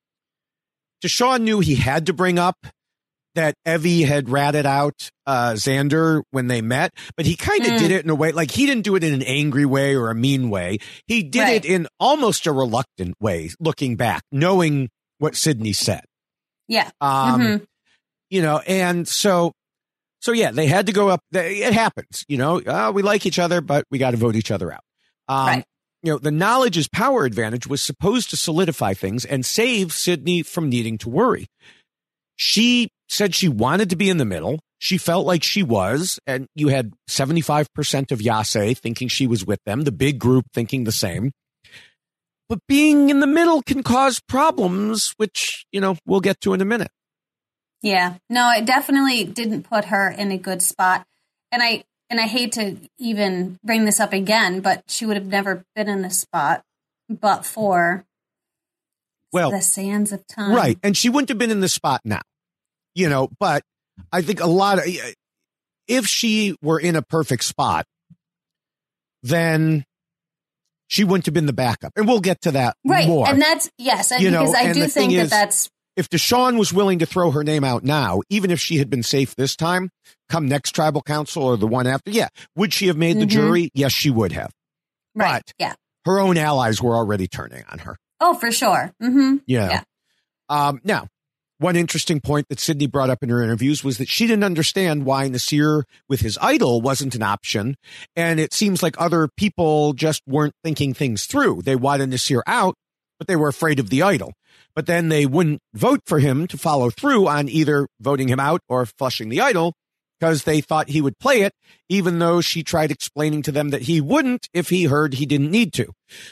Deshawn knew he had to bring up that Evie had ratted out uh, Xander when they met, but he kind of mm. did it in a way, like he didn't do it in an angry way or a mean way. He did right. it in almost a reluctant way, looking back, knowing what Sydney said. Yeah. Um, mm-hmm. You know, and so, so yeah, they had to go up. It happens, you know, uh, we like each other, but we got to vote each other out. Um, right. You know, the knowledge is power advantage was supposed to solidify things and save Sydney from needing to worry. She said she wanted to be in the middle. She felt like she was, and you had seventy-five percent of Yase thinking she was with them, the big group thinking the same. But being in the middle can cause problems, which, you know, we'll get to in a minute. Yeah, no, it definitely didn't put her in a good spot. And I and I hate to even bring this up again, but she would have never been in this spot but for Well, the sands of time. Right. And she wouldn't have been in the spot now, you know, but I think a lot of, if she were in a perfect spot, then she wouldn't have been the backup. And we'll get to that right. more. And that's, yes, you because know, I do think that is, that's. If Deshawn was willing to throw her name out now, even if she had been safe this time, come next tribal council or the one after, yeah. Would she have made the mm-hmm. jury? Yes, she would have. Right. But yeah. her own allies were already turning on her. Oh, for sure. Mm-hmm. Yeah. yeah. Um, now, one interesting point that Sydney brought up in her interviews was that she didn't understand why Naseer with his idol wasn't an option. And it seems like other people just weren't thinking things through. They wanted Naseer out, but they were afraid of the idol. But then they wouldn't vote for him to follow through on either voting him out or flushing the idol because they thought he would play it, even though she tried explaining to them that he wouldn't if he heard he didn't need to.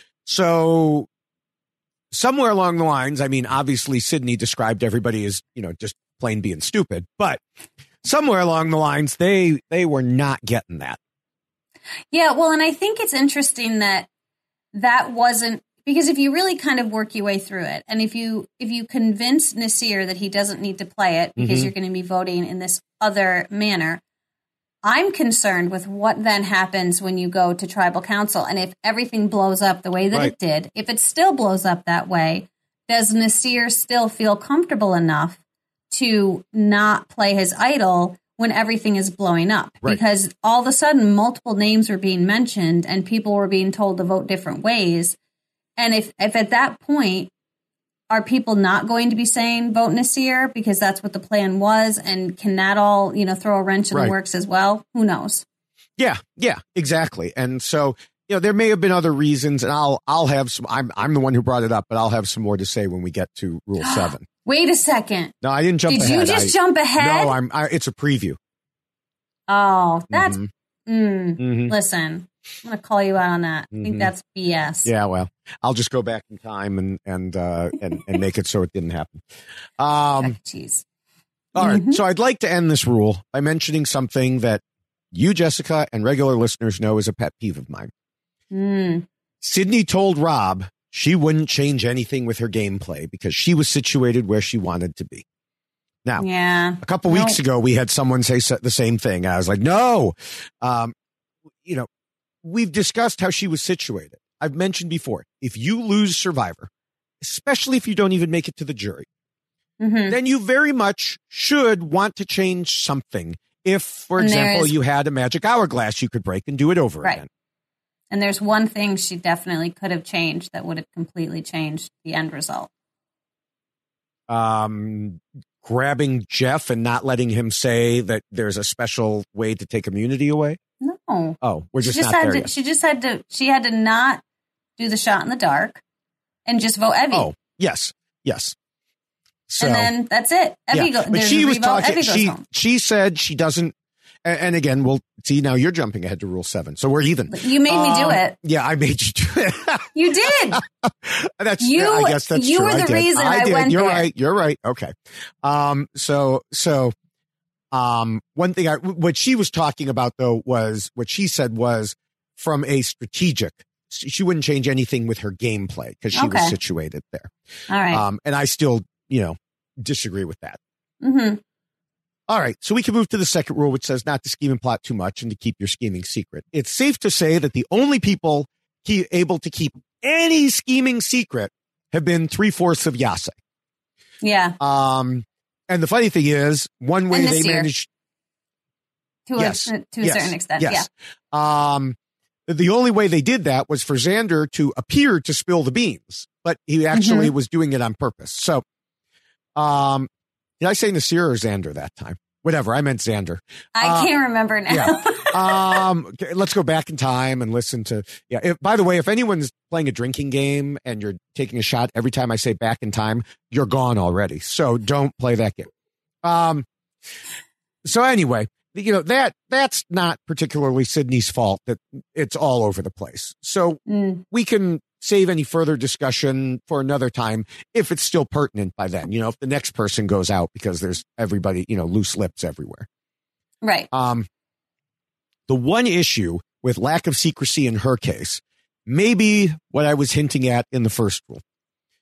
So somewhere along the lines, I mean, obviously Sydney described everybody as, you know, just plain being stupid, but somewhere along the lines, they, they were not getting that. Yeah. Well, and I think it's interesting that that wasn't, because if you really kind of work your way through it, and if you, if you convince Naseer that he doesn't need to play it because mm-hmm. you're going to be voting in this other manner, I'm concerned with what then happens when you go to tribal council. And if everything blows up the way that right. it did, if it still blows up that way, does Naseer still feel comfortable enough to not play his idol when everything is blowing up? Right. Because all of a sudden, multiple names were being mentioned and people were being told to vote different ways. And if, if at that point, are people not going to be saying vote Naseer because that's what the plan was? And can that all, you know, throw a wrench in right. the works as well? Who knows? Yeah, yeah, exactly. And so, you know, there may have been other reasons, and I'll I'll have some. I'm I'm the one who brought it up, but I'll have some more to say when we get to Rule Seven. Wait a second. No, I didn't jump Did ahead. Did you just I, jump ahead? No, I'm. I, it's a preview. Oh, that's. Mm-hmm. Mm, mm-hmm. Listen, I'm going to call you out on that. I mm-hmm. think that's B S. Yeah, well, I'll just go back in time and and uh, and, and make it so it didn't happen. Um, Jeez. All mm-hmm. right, so I'd like to end this rule by mentioning something that you, Jessica, and regular listeners know is a pet peeve of mine. Mm. Sydney told Rob she wouldn't change anything with her gameplay because she was situated where she wanted to be. Now, yeah. a couple nope. weeks ago, we had someone say the same thing. I was like, no, um, you know, we've discussed how she was situated. I've mentioned before, if you lose Survivor, especially if you don't even make it to the jury, mm-hmm. then you very much should want to change something. If, for and example, you had a magic hourglass you could break and do it over right. again. And there's one thing she definitely could have changed that would have completely changed the end result. Um, grabbing Jeff and not letting him say that there's a special way to take immunity away? No. Oh, we're just, she just not had there to, yet. She just had to, she had to not do the shot in the dark and just vote Evie. Oh, yes, yes. So, and then that's it. Evie yeah. go, but she was revote, talking, Evie goes she, home. she said she doesn't, and, and again, we'll see now you're jumping ahead to Rule seven. So we're even. You made me do um, it. Yeah, I made you do it. You did. That's you, I guess that's you true. were the I did. reason I, I did. went You're there. right. You're right. Okay. Um, so, so, um, one thing I, what she was talking about though was, what she said was from a strategic, she wouldn't change anything with her gameplay because she okay. was situated there. All right. Um, and I still, you know, disagree with that. Mm-hmm. All right. So we can move to the second rule, which says not to scheme and plot too much and to keep your scheming secret. It's safe to say that the only people he, able to keep any scheming secret have been three fourths of Yase. Yeah. Um, and the funny thing is, one way they year. managed to yes, a, to a yes, certain extent. Yes. Yeah. Um, the only way they did that was for Xander to appear to spill the beans, but he actually mm-hmm. was doing it on purpose. So, um, did I say Naseer or Xander that time? Whatever. I meant Xander. I uh, can't remember now. yeah. Um, okay, let's go back in time and listen to, yeah. If, by the way, if anyone's playing a drinking game and you're taking a shot every time I say back in time, you're gone already. So don't play that game. Um, so anyway, you know, that, that's not particularly Sydney's fault that it's all over the place. So mm. we can save any further discussion for another time if it's still pertinent by then, you know, if the next person goes out because there's everybody, you know, loose lips everywhere. Right. Um, the one issue with lack of secrecy in her case may be what I was hinting at in the first rule.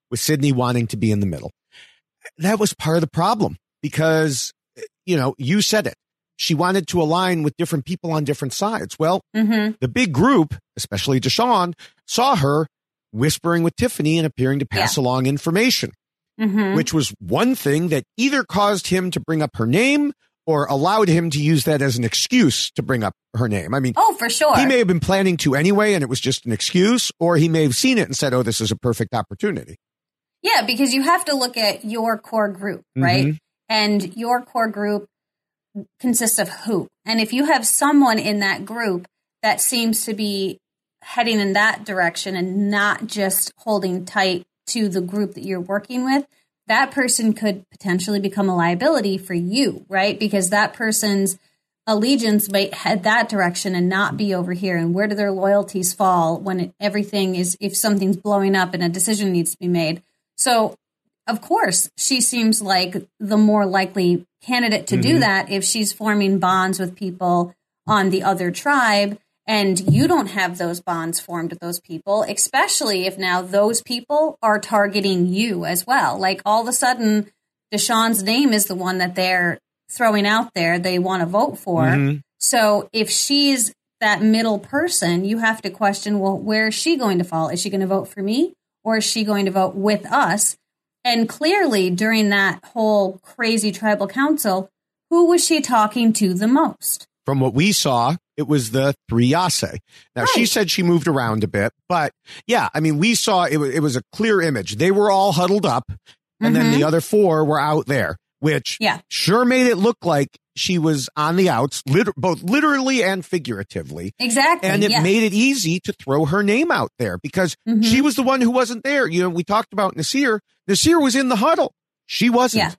with Sydney wanting to be in the middle. That was part of the problem because, you know, you said it. She wanted to align with different people on different sides. Well, mm-hmm. the big group, especially Deshawn, saw her whispering with Tiffany and appearing to pass yeah. along information, mm-hmm. which was one thing that either caused him to bring up her name or allowed him to use that as an excuse to bring up her name. I mean, oh, for sure. He may have been planning to anyway, and it was just an excuse, or he may have seen it and said, oh, this is a perfect opportunity. Yeah, because you have to look at your core group, right? Mm-hmm. And your core group consists of who? And if you have someone in that group that seems to be heading in that direction and not just holding tight to the group that you're working with, that person could potentially become a liability for you, right? Because that person's allegiance might head that direction and not be over here. And where do their loyalties fall when it, everything is, if something's blowing up and a decision needs to be made? So, of course, she seems like the more likely candidate to mm-hmm. do that if she's forming bonds with people on the other tribe. And you don't have those bonds formed with those people, especially if now those people are targeting you as well. Like all of a sudden, Deshawn's name is the one that they're throwing out there they want to vote for. Mm-hmm. So if she's that middle person, you have to question, well, where is she going to fall? Is she going to vote for me or is she going to vote with us? And clearly during that whole crazy tribal council, who was she talking to the most? From what we saw, it was the three Yase. Now, right. she said she moved around a bit, but yeah, I mean, we saw it, it was a clear image. They were all huddled up, and mm-hmm. then the other four were out there, which yeah. sure made it look like she was on the outs, lit- both literally and figuratively. Exactly. And it yeah. made it easy to throw her name out there because mm-hmm. she was the one who wasn't there. You know, we talked about Naseer. Naseer was in the huddle. She wasn't. Yeah.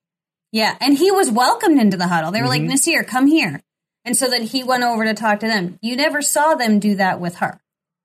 Yeah. And he was welcomed into the huddle. They were mm-hmm. like, Naseer, come here. And so then he went over to talk to them. You never saw them do that with her.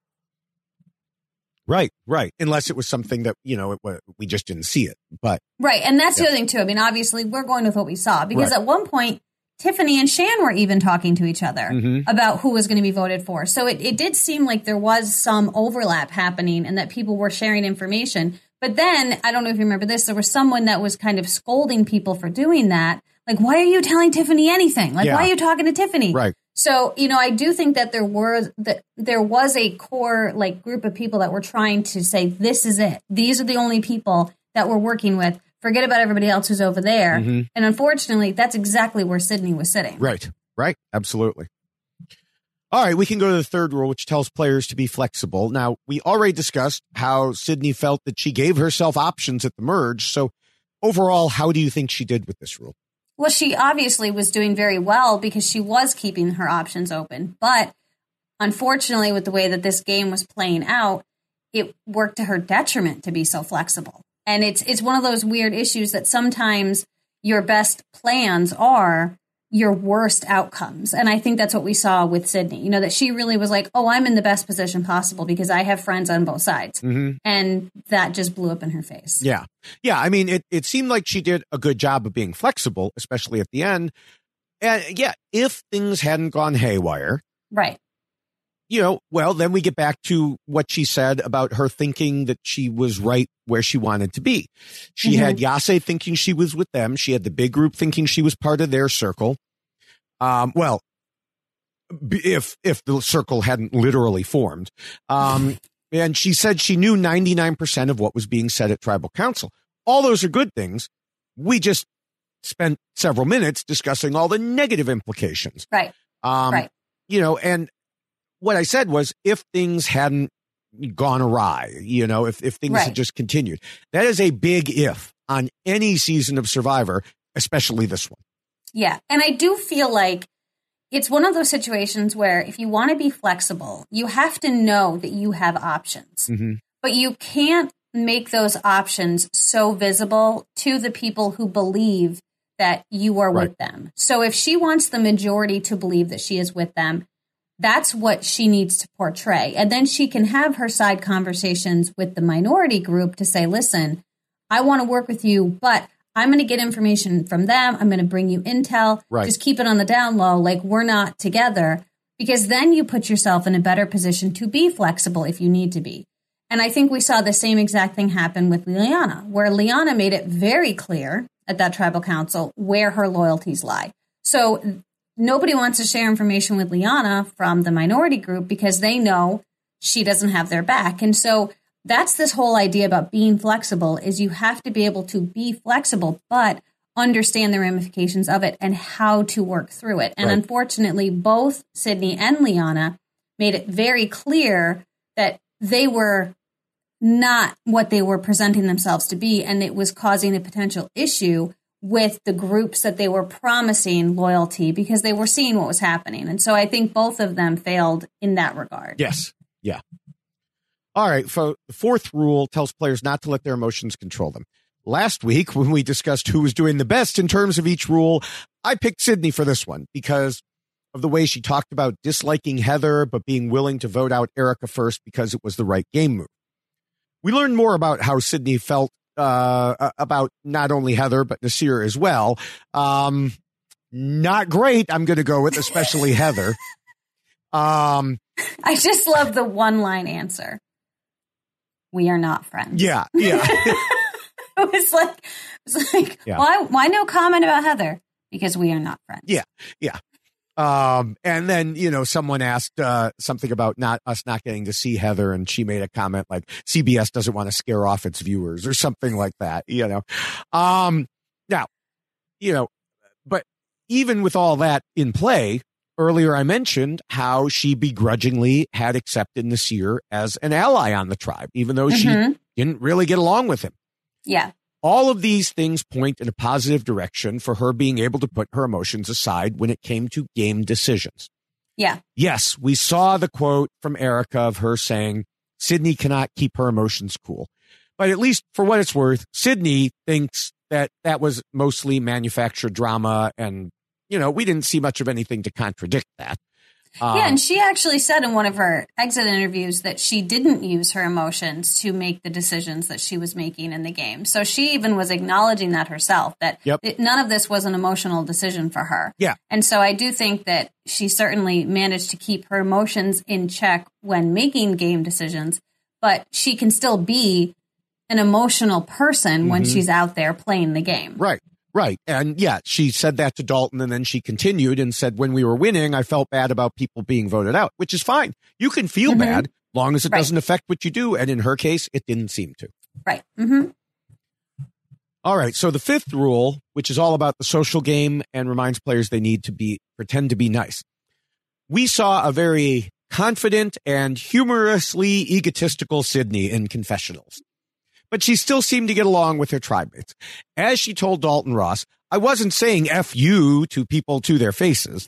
Right, right. Unless it was something that, you know, it, we just didn't see it. But right. And that's yeah. the other thing, too. I mean, obviously, we're going with what we saw. Because right. at one point, Tiffany and Shan were even talking to each other mm-hmm. about who was going to be voted for. So it, it did seem like there was some overlap happening and that people were sharing information. But then, I don't know if you remember this, there was someone that was kind of scolding people for doing that. Like, why are you telling Tiffany anything? Like, yeah. why are you talking to Tiffany? Right. So, you know, I do think that there were that there was a core like group of people that were trying to say, this is it. These are the only people that we're working with. Forget about everybody else who's over there. Mm-hmm. And unfortunately, that's exactly where Sydney was sitting. Right. Right. Absolutely. All right. We can go to the third rule, which tells players to be flexible. Now, we already discussed how Sydney felt that she gave herself options at the merge. So overall, how do you think she did with this rule? Well, she obviously was doing very well because she was keeping her options open. But unfortunately, with the way that this game was playing out, it worked to her detriment to be so flexible. And it's it's one of those weird issues that sometimes your best plans are your worst outcomes. And I think that's what we saw with Sydney, you know, that she really was like, oh, I'm in the best position possible because I have friends on both sides. Mm-hmm. And that just blew up in her face. Yeah. Yeah. I mean, it, it seemed like she did a good job of being flexible, especially at the end. And yeah, if things hadn't gone haywire. Right. You know, well, then we get back to what she said about her thinking that she was right where she wanted to be. She mm-hmm. had Yase thinking she was with them. She had the big group thinking she was part of their circle. Um, well, if if the circle hadn't literally formed. Um, and she said she knew ninety-nine percent of what was being said at tribal council. All those are good things. We just spent several minutes discussing all the negative implications. Right. Um, right. You know, and what I said was if things hadn't gone awry, you know, if, if things right. had just continued, that is a big if on any season of Survivor, especially this one. Yeah. And I do feel like it's one of those situations where if you want to be flexible, you have to know that you have options, mm-hmm. but you can't make those options so visible to the people who believe that you are right. with them. So if she wants the majority to believe that she is with them, that's what she needs to portray. And then she can have her side conversations with the minority group to say, listen, I want to work with you, but I'm going to get information from them. I'm going to bring you intel. Right. Just keep it on the down low. Like we're not together, because then you put yourself in a better position to be flexible if you need to be. And I think we saw the same exact thing happen with Liana, where Liana made it very clear at that tribal council where her loyalties lie. So nobody wants to share information with Liana from the minority group because they know she doesn't have their back. And so that's this whole idea about being flexible, is you have to be able to be flexible, but understand the ramifications of it and how to work through it. And right. Unfortunately, both Sydney and Liana made it very clear that they were not what they were presenting themselves to be, and it was causing a potential issue with the groups that they were promising loyalty because they were seeing what was happening. And so I think both of them failed in that regard. Yes. Yeah. All right. So the fourth rule tells players not to let their emotions control them. Last week, when we discussed who was doing the best in terms of each rule, I picked Sydney for this one because of the way she talked about disliking Heather, but being willing to vote out Erica first because it was the right game move. We learned more about how Sydney felt uh, about not only Heather, but Naseer as well. Um, not great, I'm going to go with, especially Heather. Um, I just love the one-line answer. We are not friends. Yeah, yeah. It was like, it was like yeah. why, why no comment about Heather? Because we are not friends. Yeah, yeah. Um, and then, you know, someone asked uh, something about not us not getting to see Heather, and she made a comment like C B S doesn't want to scare off its viewers or something like that, you know. Um, now, you know, but even with all that in play, earlier I mentioned how she begrudgingly had accepted Naseer as an ally on the tribe, even though mm-hmm. she didn't really get along with him. Yeah. All of these things point in a positive direction for her being able to put her emotions aside when it came to game decisions. Yeah. Yes, we saw the quote from Erica of her saying, Sydney cannot keep her emotions cool. But at least for what it's worth, Sydney thinks that that was mostly manufactured drama. And, you know, we didn't see much of anything to contradict that. Um, yeah, and she actually said in one of her exit interviews that she didn't use her emotions to make the decisions that she was making in the game. So she even was acknowledging that herself, that yep. it, none of this was an emotional decision for her. Yeah. And so I do think that she certainly managed to keep her emotions in check when making game decisions, but she can still be an emotional person mm-hmm. when she's out there playing the game. Right. Right. And yeah, she said that to Dalton, and then she continued and said, when we were winning, I felt bad about people being voted out, which is fine. You can feel mm-hmm. bad long as it right. doesn't affect what you do. And in her case, it didn't seem to. Right. Mm-hmm. All right. So the fifth rule, which is all about the social game and reminds players they need to be pretend to be nice. We saw a very confident and humorously egotistical Sydney in confessionals. But she still seemed to get along with her tribe mates. As she told Dalton Ross, I wasn't saying F you to people to their faces.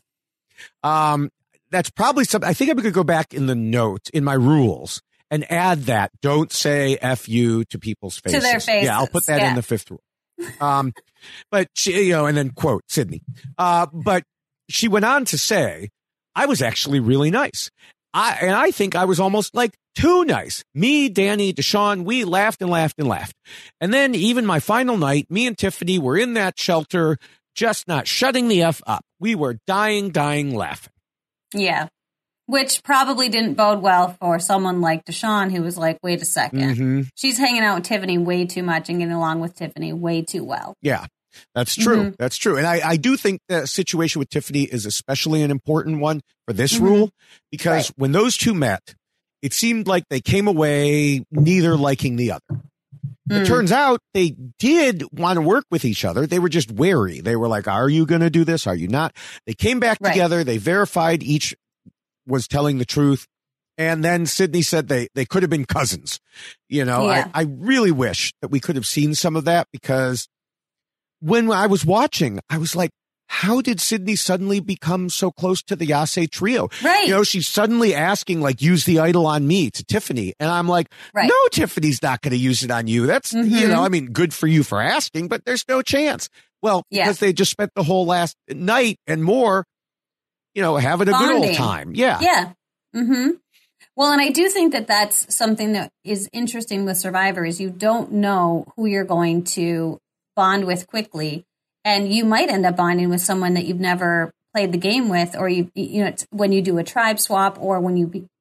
Um, that's probably something, I think I'm going to go back in the note in my rules and add that. Don't say F you to people's faces. To their faces. Yeah, I'll put that yeah. in the fifth rule. Um, but she, you know, and then quote Sydney. Uh, but she went on to say, I was actually really nice. I, and I think I was almost like too nice. Me, Danny, Deshawn, we laughed and laughed and laughed. And then even my final night, me and Tiffany were in that shelter, just not shutting the F up. We were dying, dying laughing. Yeah. Which probably didn't bode well for someone like Deshawn, who was like, wait a second. Mm-hmm. She's hanging out with Tiffany way too much and getting along with Tiffany way too well. Yeah. That's true. Mm-hmm. That's true. And I, I do think the situation with Tiffany is especially an important one for this mm-hmm. rule, because right. when those two met, it seemed like they came away neither liking the other. Mm. It turns out they did want to work with each other. They were just wary. They were like, are you going to do this? Are you not? They came back right. together. They verified each was telling the truth. And then Sydney said they, they could have been cousins. You know, yeah. I, I really wish that we could have seen some of that, because when I was watching, I was like, how did Sydney suddenly become so close to the Yase trio? Right. You know, she's suddenly asking, like, use the idol on me to Tiffany. And I'm like, right. no, Tiffany's not going to use it on you. That's, mm-hmm. you know, I mean, good for you for asking, but there's no chance. Well, yeah. because they just spent the whole last night and more, you know, having a Bonding. good old time. Yeah. Yeah. Mm-hmm. Well, and I do think that that's something that is interesting with Survivor, is you don't know who you're going to bond with quickly, and you might end up bonding with someone that you've never played the game with, or you you know when you do a tribe swap, or when you be,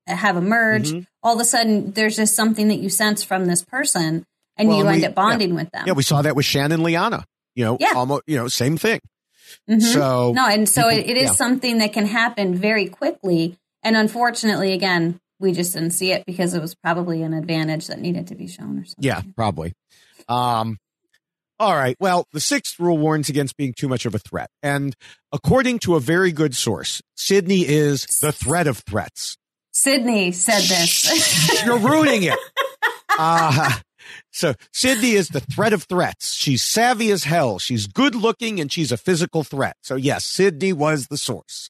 have emerged. Mm-hmm. All of a sudden, there's just something that you sense from this person, and well, you end we, up bonding yeah. with them. Yeah, we saw that with Shannon Liana. You know, yeah. almost, you know, same thing. Mm-hmm. So no, and so people, it, it is yeah. something that can happen very quickly. And unfortunately, again, we just didn't see it because it was probably an advantage that needed to be shown or something. Yeah, probably. Um, all right. Well, the sixth rule warns against being too much of a threat. And according to a very good source, Sydney is the threat of threats. Sydney said this. You're ruining it. Uh, so Sydney is the threat of threats. She's savvy as hell. She's good looking and she's a physical threat. So yes, Sydney was the source.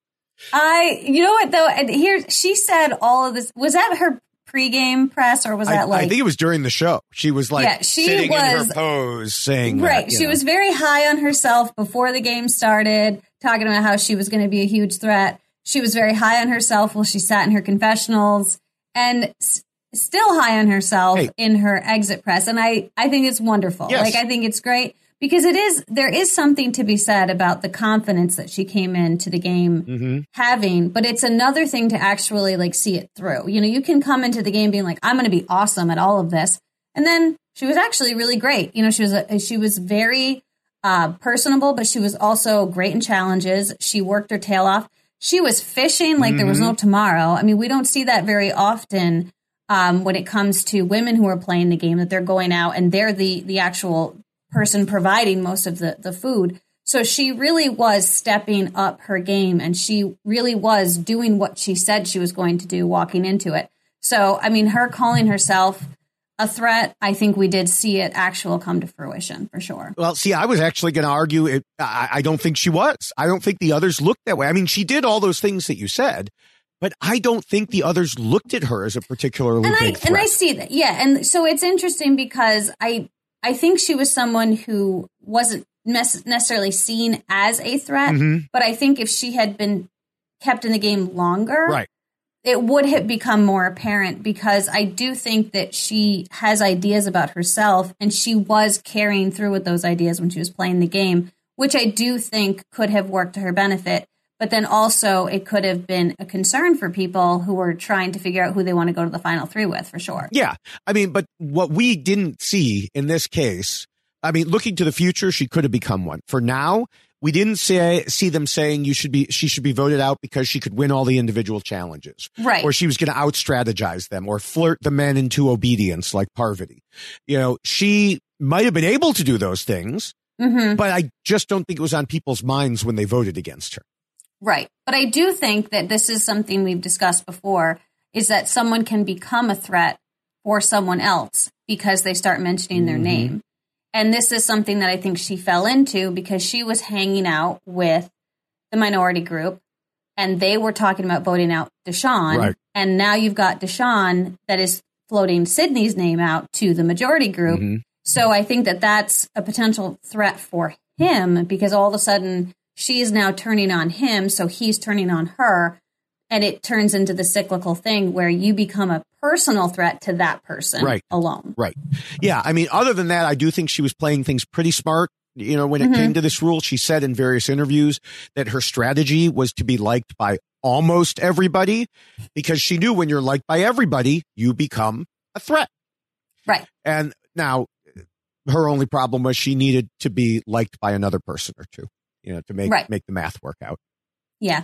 I, you know what though? Here, she said all of this. Was that her pregame press or was that I, like? I think it was during the show. She was like yeah, she sitting was, in her pose saying right. That, she know. was very high on herself before the game started, talking about how she was going to be a huge threat. She was very high on herself while she sat in her confessionals and s- still high on herself hey. in her exit press. And I, I think it's wonderful. Yes. Like, I think it's great because it is, there is something to be said about the confidence that she came into the game mm-hmm. having, but it's another thing to actually like see it through. You know, you can come into the game being like, I'm going to be awesome at all of this. And then she was actually really great. You know, she was, a, she was very uh, personable, but she was also great in challenges. She worked her tail off. She was fishing like mm-hmm. there was no tomorrow. I mean, we don't see that very often um, when it comes to women who are playing the game, that they're going out and they're the the actual person providing most of the, the food. So she really was stepping up her game, and she really was doing what she said she was going to do walking into it. So, I mean, her calling herself a threat, I think we did see it actual come to fruition for sure. Well, see, I was actually going to argue it. I, I don't think she was. I don't think the others looked that way. I mean, she did all those things that you said, but I don't think the others looked at her as a particularly and big I, threat. And I see that. Yeah. And so it's interesting because I, I think she was someone who wasn't necessarily seen as a threat, mm-hmm. but I think if she had been kept in the game longer, right. it would have become more apparent because I do think that she has ideas about herself and she was carrying through with those ideas when she was playing the game, which I do think could have worked to her benefit. But then also it could have been a concern for people who were trying to figure out who they want to go to the final three with for sure. Yeah. I mean, but what we didn't see in this case, I mean, looking to the future, she could have become one. For now, we didn't say, see them saying you should be, she should be voted out because she could win all the individual challenges. Right. Or she was going to out strategize them or flirt the men into obedience like Parvati. You know, she might have been able to do those things, mm-hmm. but I just don't think it was on people's minds when they voted against her. Right. But I do think that this is something we've discussed before, is that someone can become a threat for someone else because they start mentioning their mm-hmm. name. And this is something that I think she fell into because she was hanging out with the minority group and they were talking about voting out Deshawn. Right. And now you've got Deshawn that is floating Sydney's name out to the majority group. Mm-hmm. So I think that that's a potential threat for him because all of a sudden she is now turning on him. So he's turning on her. And it turns into the cyclical thing where you become a personal threat to that person right. alone. Right. Yeah. I mean, other than that, I do think she was playing things pretty smart. You know, when it mm-hmm. came to this rule, she said in various interviews that her strategy was to be liked by almost everybody because she knew when you're liked by everybody, you become a threat. Right. And now her only problem was she needed to be liked by another person or two, you know, to make, right. make the math work out. Yeah.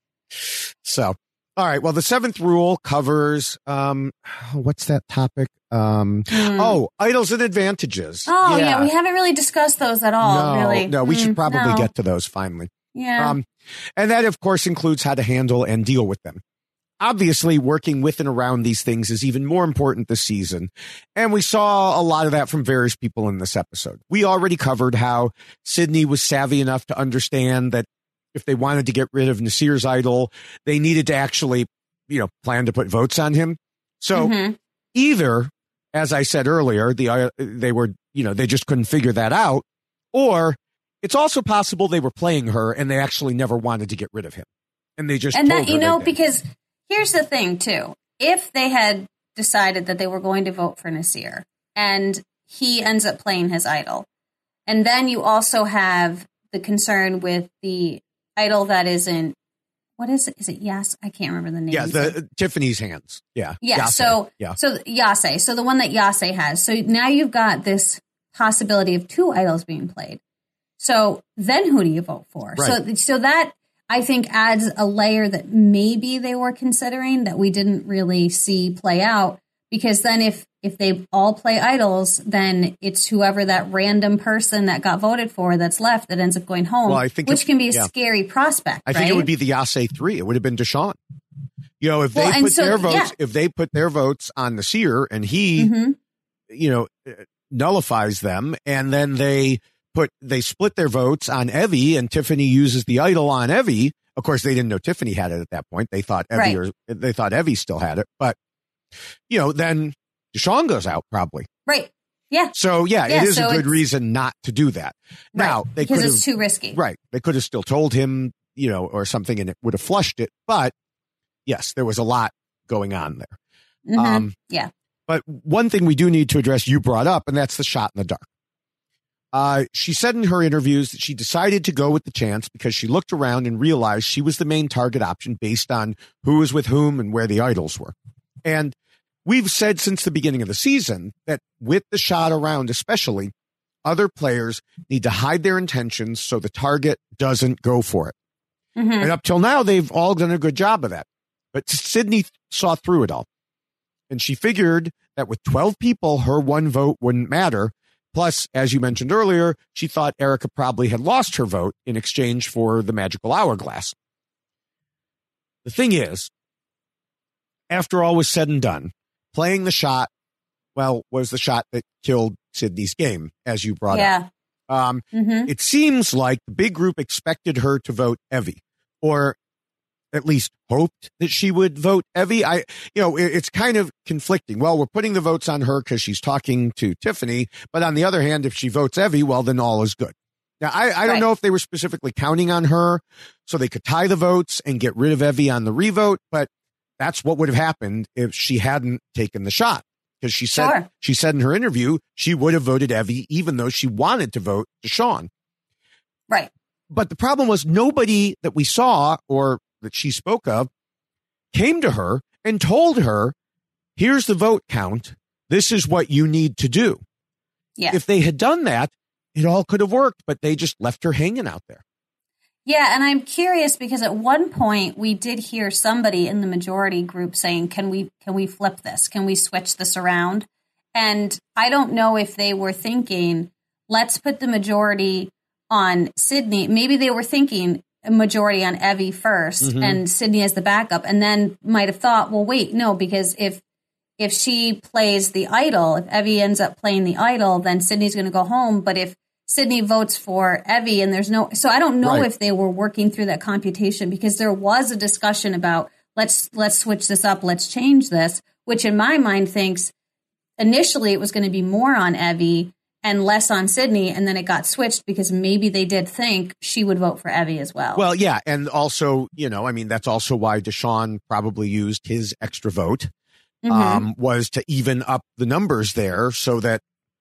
So, all right. Well, the seventh rule covers, um, what's that topic? Um, mm. Oh, idols and advantages. Oh, yeah. yeah. We haven't really discussed those at all, no, really. No, we mm, should probably no. get to those finally. Yeah. Um, and that, of course, includes how to handle and deal with them. Obviously, working with and around these things is even more important this season. And we saw a lot of that from various people in this episode. We already covered how Sydney was savvy enough to understand that if they wanted to get rid of Naseer's idol, they needed to actually, you know, plan to put votes on him. So mm-hmm. either, as I said earlier, the uh, they were, you know, they just couldn't figure that out, or it's also possible they were playing her and they actually never wanted to get rid of him, and they just and told that you her know they did. Because here's the thing too: if they had decided that they were going to vote for Naseer and he ends up playing his idol, and then you also have the concern with the idol that isn't what is it? Is it Yas? I can't remember the name. Yeah, the uh, Tiffany's hands. Yeah. Yeah. Yase. So, yeah. so Yase. So the one that Yase has. So now you've got this possibility of two idols being played. So then who do you vote for? Right. So, so that I think adds a layer that maybe they were considering that we didn't really see play out. Because then if, if they all play idols, then it's whoever that random person that got voted for that's left that ends up going home, well, I think which it, can be a yeah. scary prospect. I right? think it would be the Yase three. It would have been Deshaun. You know, if well, they put so, their votes, yeah. if they put their votes on the seer and he, mm-hmm. you know, nullifies them, and then they put they split their votes on Evie, and Tiffany uses the idol on Evie. Of course, they didn't know Tiffany had it at that point. They thought Evie right. or they thought Evie still had it, but you know, then Deshaun goes out probably. Right. Yeah. So yeah, yeah it is so a good reason not to do that. Right, now they because could it's too risky. Right. They could have still told him, you know, or something, and it would have flushed it. But yes, there was a lot going on there. Mm-hmm. Um, yeah. But one thing we do need to address, you brought up, and that's the shot in the dark. Uh, she said in her interviews that she decided to go with the chance because she looked around and realized she was the main target option based on who was with whom and where the idols were. And we've said since the beginning of the season that with the shot around, especially, other players need to hide their intentions so the target doesn't go for it. Mm-hmm. And up till now, they've all done a good job of that. But Sydney saw through it all. And she figured that with twelve people, her one vote wouldn't matter. Plus, as you mentioned earlier, she thought Erika probably had lost her vote in exchange for the magical hourglass. The thing is, after all was said and done, playing the shot, well, was the shot that killed Sydney's game, as you brought yeah. up. Um, mm-hmm. It seems like the big group expected her to vote Evie, or at least hoped that she would vote Evie. I, you know, it, it's kind of conflicting. Well, we're putting the votes on her because she's talking to Tiffany, but on the other hand, if she votes Evie, well, then all is good. Now, I, I don't right. know if they were specifically counting on her so they could tie the votes and get rid of Evie on the revote, but that's what would have happened if she hadn't taken the shot. Because she said sure. she said in her interview she would have voted Evie even though she wanted to vote Deshaun. Right. But the problem was nobody that we saw or that she spoke of came to her and told her, here's the vote count. This is what you need to do. Yeah. If they had done that, it all could have worked, but they just left her hanging out there. Yeah, and I'm curious because at one point we did hear somebody in the majority group saying, "Can we can we flip this? Can we switch this around?" And I don't know if they were thinking, "Let's put the majority on Sydney." Maybe they were thinking a majority on Evie first mm-hmm. and Sydney as the backup, and then might have thought, "Well, wait, no, because if if she plays the idol, if Evie ends up playing the idol, then Sydney's going to go home. But if Sydney votes for Evie and there's no, so I don't know right. if they were working through that computation because there was a discussion about let's, let's switch this up. Let's change this, which in my mind thinks initially it was going to be more on Evie and less on Sydney. And then it got switched because maybe they did think she would vote for Evie as well. Well, yeah. And also, you know, I mean, that's also why Deshaun probably used his extra vote mm-hmm. um, was to even up the numbers there so that,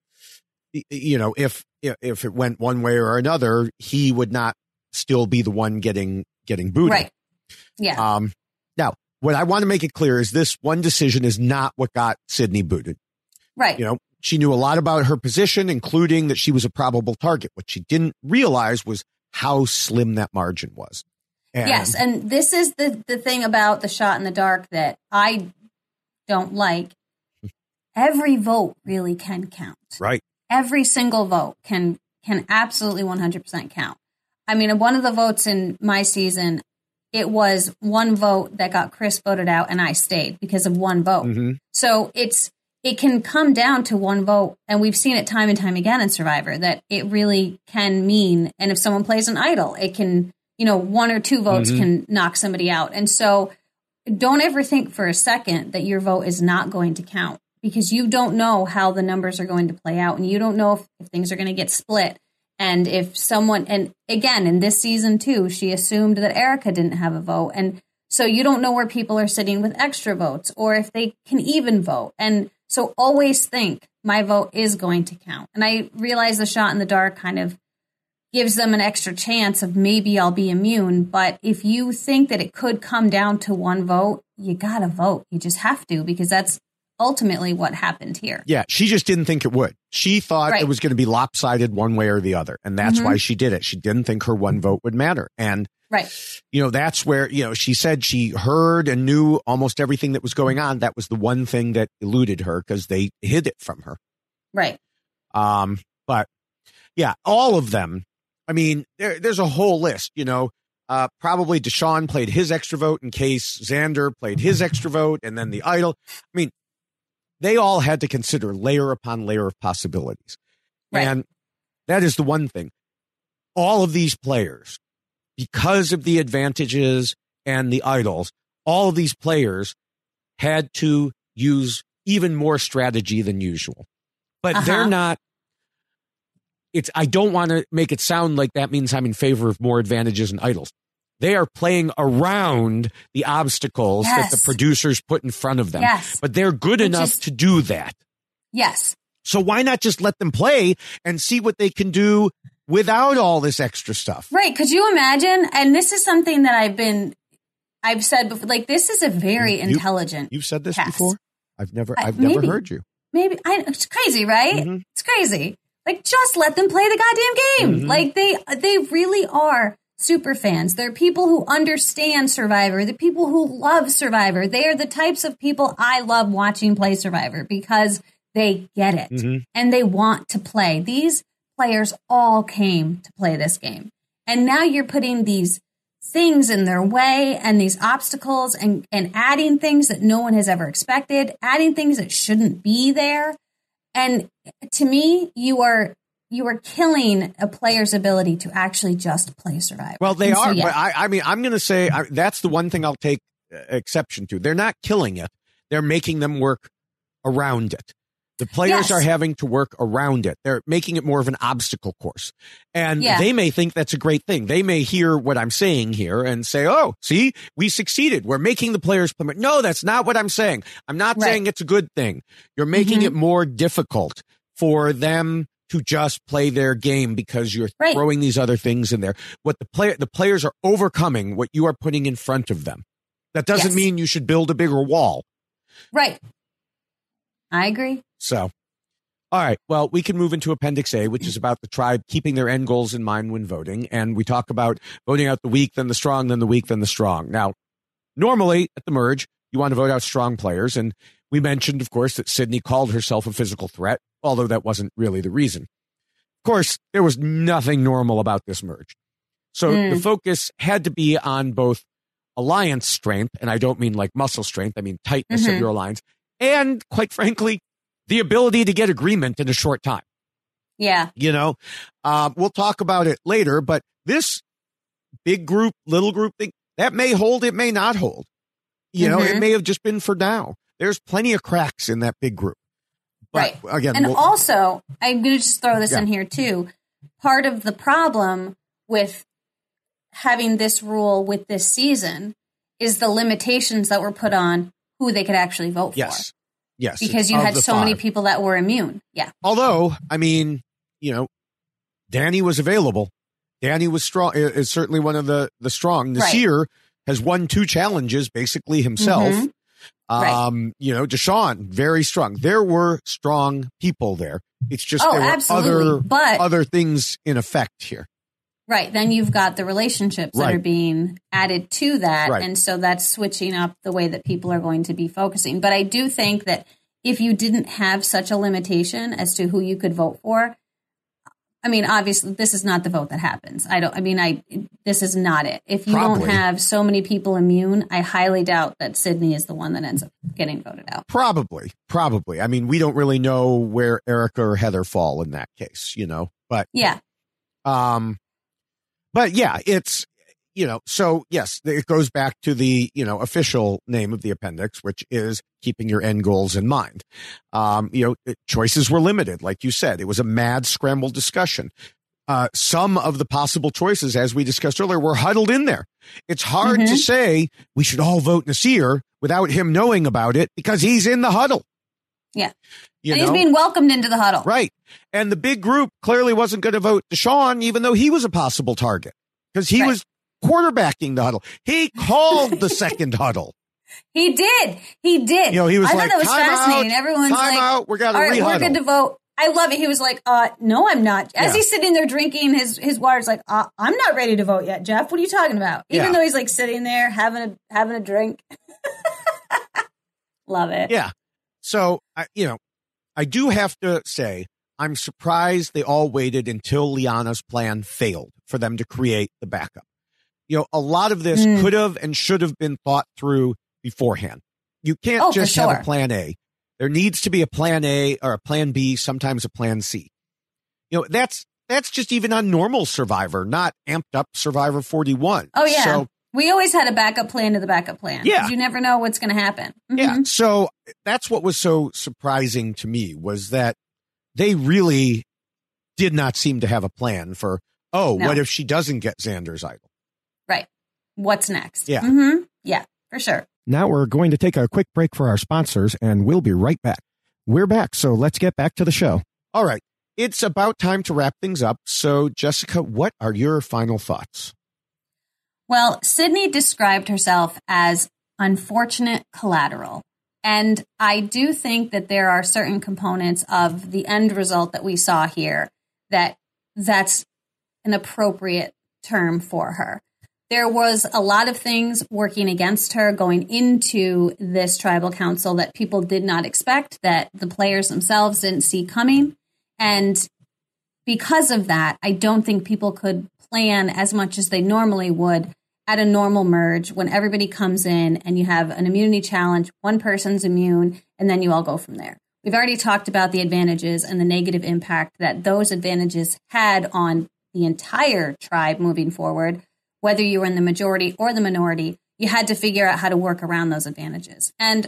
you know, if, if it went one way or another, he would not still be the one getting, getting booted. Right. Yeah. Um, now, what I want to make it clear is this one decision is not what got Sydney booted. Right. You know, she knew a lot about her position, including that she was a probable target. What she didn't realize was how slim that margin was. And yes. And this is the, the thing about the shot in the dark that I don't like. Every vote really can count. Right. Every single vote can can absolutely one hundred percent count. I mean, one of the votes in my season, it was one vote that got Chris voted out and I stayed because of one vote. Mm-hmm. So it's it can come down to one vote. And we've seen it time and time again in Survivor that it really can mean. And if someone plays an idol, it can, you know, one or two votes mm-hmm. can knock somebody out. And so don't ever think for a second that your vote is not going to count. Because you don't know how the numbers are going to play out and you don't know if, if things are going to get split. And if someone, and again, in this season too, she assumed that Erika didn't have a vote. And so you don't know where people are sitting with extra votes or if they can even vote. And so always think my vote is going to count. And I realize the shot in the dark kind of gives them an extra chance of maybe I'll be immune. But if you think that it could come down to one vote, you got to vote. You just have to, because that's ultimately what happened here. Yeah, she just didn't think it would. She thought right. it was going to be lopsided one way or the other. And that's mm-hmm. why she did it. She didn't think her one vote would matter. And, right. you know, that's where, you know, she said she heard and knew almost everything that was going on. That was the one thing that eluded her because they hid it from her. Right. Um, but yeah, all of them. I mean, there, there's a whole list, you know, uh, probably Deshaun played his extra vote in case Xander played his extra vote, and then the idol. I mean, they all had to consider layer upon layer of possibilities. Right. And that is the one thing. All of these players, because of the advantages and the idols, all of these players had to use even more strategy than usual. But uh-huh. they're not. It's. I don't want to make it sound like that means I'm in favor of more advantages and idols. They are playing around the obstacles yes. that the producers put in front of them. Yes. But they're good Which enough is, to do that. Yes. So why not just let them play and see what they can do without all this extra stuff? Right. Could you imagine? And this is something that I've been, I've said before, like, this is a very you, intelligent You've said this cast. before? I've never, I've maybe, never heard you. Maybe. I, it's crazy, right? Mm-hmm. It's crazy. Like, just let them play the goddamn game. Mm-hmm. Like, they, they really are super fans. They're people who understand Survivor. They're people who love Survivor. They are the types of people I love watching play Survivor because they get it mm-hmm. and they want to play. These players all came to play this game. And now you're putting these things in their way and these obstacles and, and adding things that no one has ever expected, adding things that shouldn't be there. And to me, you are you are killing a player's ability to actually just play Survivor. Well, they and are. So, yeah. But I, I mean, I'm going to say I, that's the one thing I'll take exception to. They're not killing it. They're making them work around it. The players yes. are having to work around it. They're making it more of an obstacle course. And yeah. they may think that's a great thing. They may hear what I'm saying here and say, oh, see, we succeeded. We're making the players play. No, that's not what I'm saying. I'm not right. saying it's a good thing. You're making mm-hmm. it more difficult for them to just play their game because you're right. throwing these other things in there. What the player, the players are overcoming what you are putting in front of them. That doesn't yes. mean you should build a bigger wall. Right. I agree. So, all right. Well, we can move into Appendix A, which is about the tribe keeping their end goals in mind when voting. And we talk about voting out the weak, then the strong, then the weak, then the strong. Now, normally at the merge, you want to vote out strong players. And we mentioned, of course, that Sydney called herself a physical threat, although that wasn't really the reason. Of course, there was nothing normal about this merge. So mm. the focus had to be on both alliance strength, and I don't mean like muscle strength, I mean tightness mm-hmm. of your alliance, and quite frankly, the ability to get agreement in a short time. Yeah. You know, um, we'll talk about it later, but this big group, little group thing, that may hold, it may not hold. You mm-hmm. know, it may have just been for now. There's plenty of cracks in that big group. But, right. Again, and we'll, also, I'm going to just throw this yeah. in here too. Part of the problem with having this rule with this season is the limitations that were put on who they could actually vote yes. for. Yes. Because you had so five. many people that were immune. Yeah. Although, I mean, you know, Danny was available. Danny was strong, is certainly one of the, the strong. Nasir right. has won two challenges basically himself. Mm-hmm. Um, right. You know, Deshaun, very strong. There were strong people there. It's just oh, there were absolutely. other, but, other things in effect here. Right. Then you've got the relationships right. that are being added to that. Right. And so that's switching up the way that people are going to be focusing. But I do think that if you didn't have such a limitation as to who you could vote for, I mean, obviously, this is not the vote that happens. I don't, I mean, I, this is not it. If you Probably. don't have so many people immune, I highly doubt that Sydney is the one that ends up getting voted out. Probably. Probably. I mean, we don't really know where Erica or Heather fall in that case, you know, but yeah. Um, But yeah, it's, you know, so yes, it goes back to the, you know, official name of the appendix, which is keeping your end goals in mind. Um, you know, it, choices were limited. Like you said, it was a mad scramble discussion. Uh, some of the possible choices, as we discussed earlier, were huddled in there. It's hard mm-hmm. to say we should all vote Nasir without him knowing about it because he's in the huddle. Yeah. You and know? he's being welcomed into the huddle. Right. And the big group clearly wasn't going to vote Deshaun, even though he was a possible target because he right. was quarterbacking the huddle. He called the second huddle. He did. He did. You know, he was I like, thought that was fascinating. Out, Everyone's time like, out. We got to all right, re-huddle. We're good to vote. I love it. He was like, uh, no, I'm not. As yeah. he's sitting there drinking his, his water, it's like, uh, I'm not ready to vote yet, Jeff. What are you talking about? Even yeah. though he's like sitting there having a, having a drink. Love it. Yeah. So, I, you know, I do have to say, I'm surprised they all waited until Liana's plan failed for them to create the backup. You know, a lot of this mm. could have and should have been thought through beforehand. You can't oh, just sure. have a plan A. There needs to be a plan A or a plan B, sometimes a plan C. You know, that's that's just even on normal Survivor, not amped up Survivor forty-one. Oh, yeah. So, we always had a backup plan to the backup plan. Yeah. You never know what's going to happen. Mm-hmm. Yeah. So that's what was so surprising to me was that they really did not seem to have a plan for, oh, no. what if she doesn't get Xander's idol? Right. What's next? Yeah. Mm-hmm. Yeah, for sure. Now we're going to take a quick break for our sponsors, and we'll be right back. We're back, so let's get back to the show. All right. It's about time to wrap things up. So, Jessica, what are your final thoughts? Well, Sydney described herself as unfortunate collateral. And I do think that there are certain components of the end result that we saw here that that's an appropriate term for her. There was a lot of things working against her going into this tribal council that people did not expect, that the players themselves didn't see coming. And because of that, I don't think people could plan as much as they normally would at a normal merge when everybody comes in and you have an immunity challenge, one person's immune, and then you all go from there. We've already talked about the advantages and the negative impact that those advantages had on the entire tribe moving forward. Whether you were in the majority or the minority, you had to figure out how to work around those advantages. And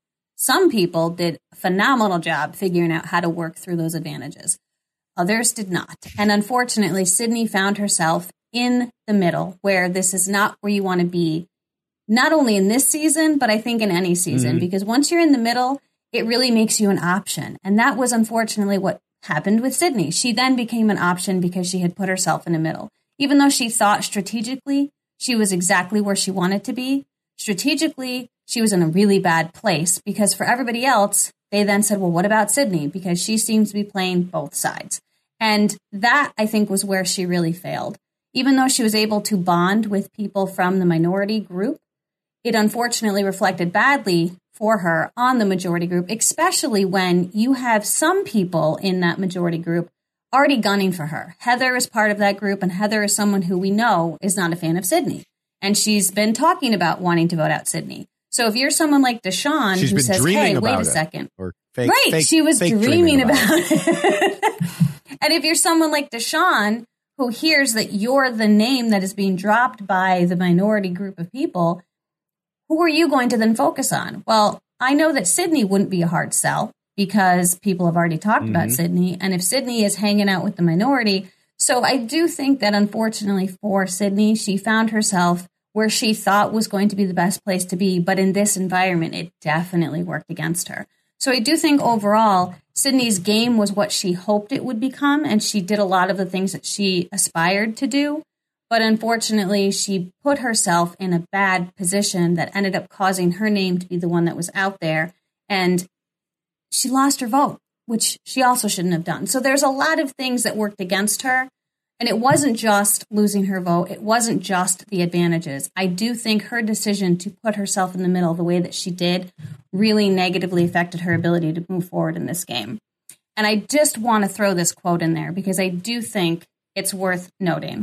some people did a phenomenal job figuring out how to work through those advantages. Others did not. And unfortunately, Sydney found herself in the middle where this is not where you want to be, not only in this season, but I think in any season, mm-hmm. because once you're in the middle, it really makes you an option. And that was unfortunately what happened with Sydney. She then became an option because she had put herself in the middle. Even though she thought strategically she was exactly where she wanted to be, strategically she was in a really bad place because for everybody else, they then said, well, what about Sydney? Because she seems to be playing both sides. And that, I think, was where she really failed. Even though she was able to bond with people from the minority group, it unfortunately reflected badly for her on the majority group, especially when you have some people in that majority group already gunning for her. Heather is part of that group, and Heather is someone who we know is not a fan of Sydney. And she's been talking about wanting to vote out Sydney. So if you're someone like Deshaun she's who been says, dreaming hey, about wait a it. second. Or fake, right, fake, she was fake dreaming, dreaming about, about it. And if you're someone like Deshaun who hears that you're the name that is being dropped by the minority group of people, who are you going to then focus on? Well, I know that Sydney wouldn't be a hard sell because people have already talked mm-hmm. about Sydney. And if Sydney is hanging out with the minority, so I do think that unfortunately for Sydney, she found herself where she thought was going to be the best place to be. But in this environment, it definitely worked against her. So I do think overall, Sydney's game was what she hoped it would become. And she did a lot of the things that she aspired to do. But unfortunately, she put herself in a bad position that ended up causing her name to be the one that was out there. And she lost her vote, which she also shouldn't have done. So there's a lot of things that worked against her. And it wasn't just losing her vote. It wasn't just the advantages. I do think her decision to put herself in the middle the way that she did really negatively affected her ability to move forward in this game. And I just want to throw this quote in there because I do think it's worth noting.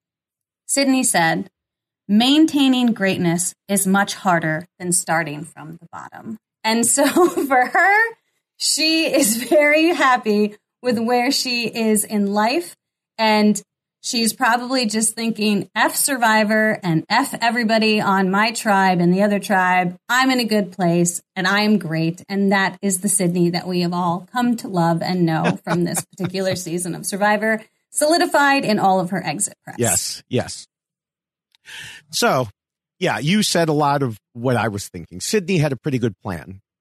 Sydney said, maintaining greatness is much harder than starting from the bottom. And so for her, she is very happy with where she is in life. And she's probably just thinking, F Survivor and F everybody on my tribe and the other tribe. I'm in a good place and I'm great. And that is the Sydney that we have all come to love and know from this particular season of Survivor, solidified in all of her exit press. Yes, yes. So, yeah, you said a lot of what I was thinking. Sydney had a pretty good plan.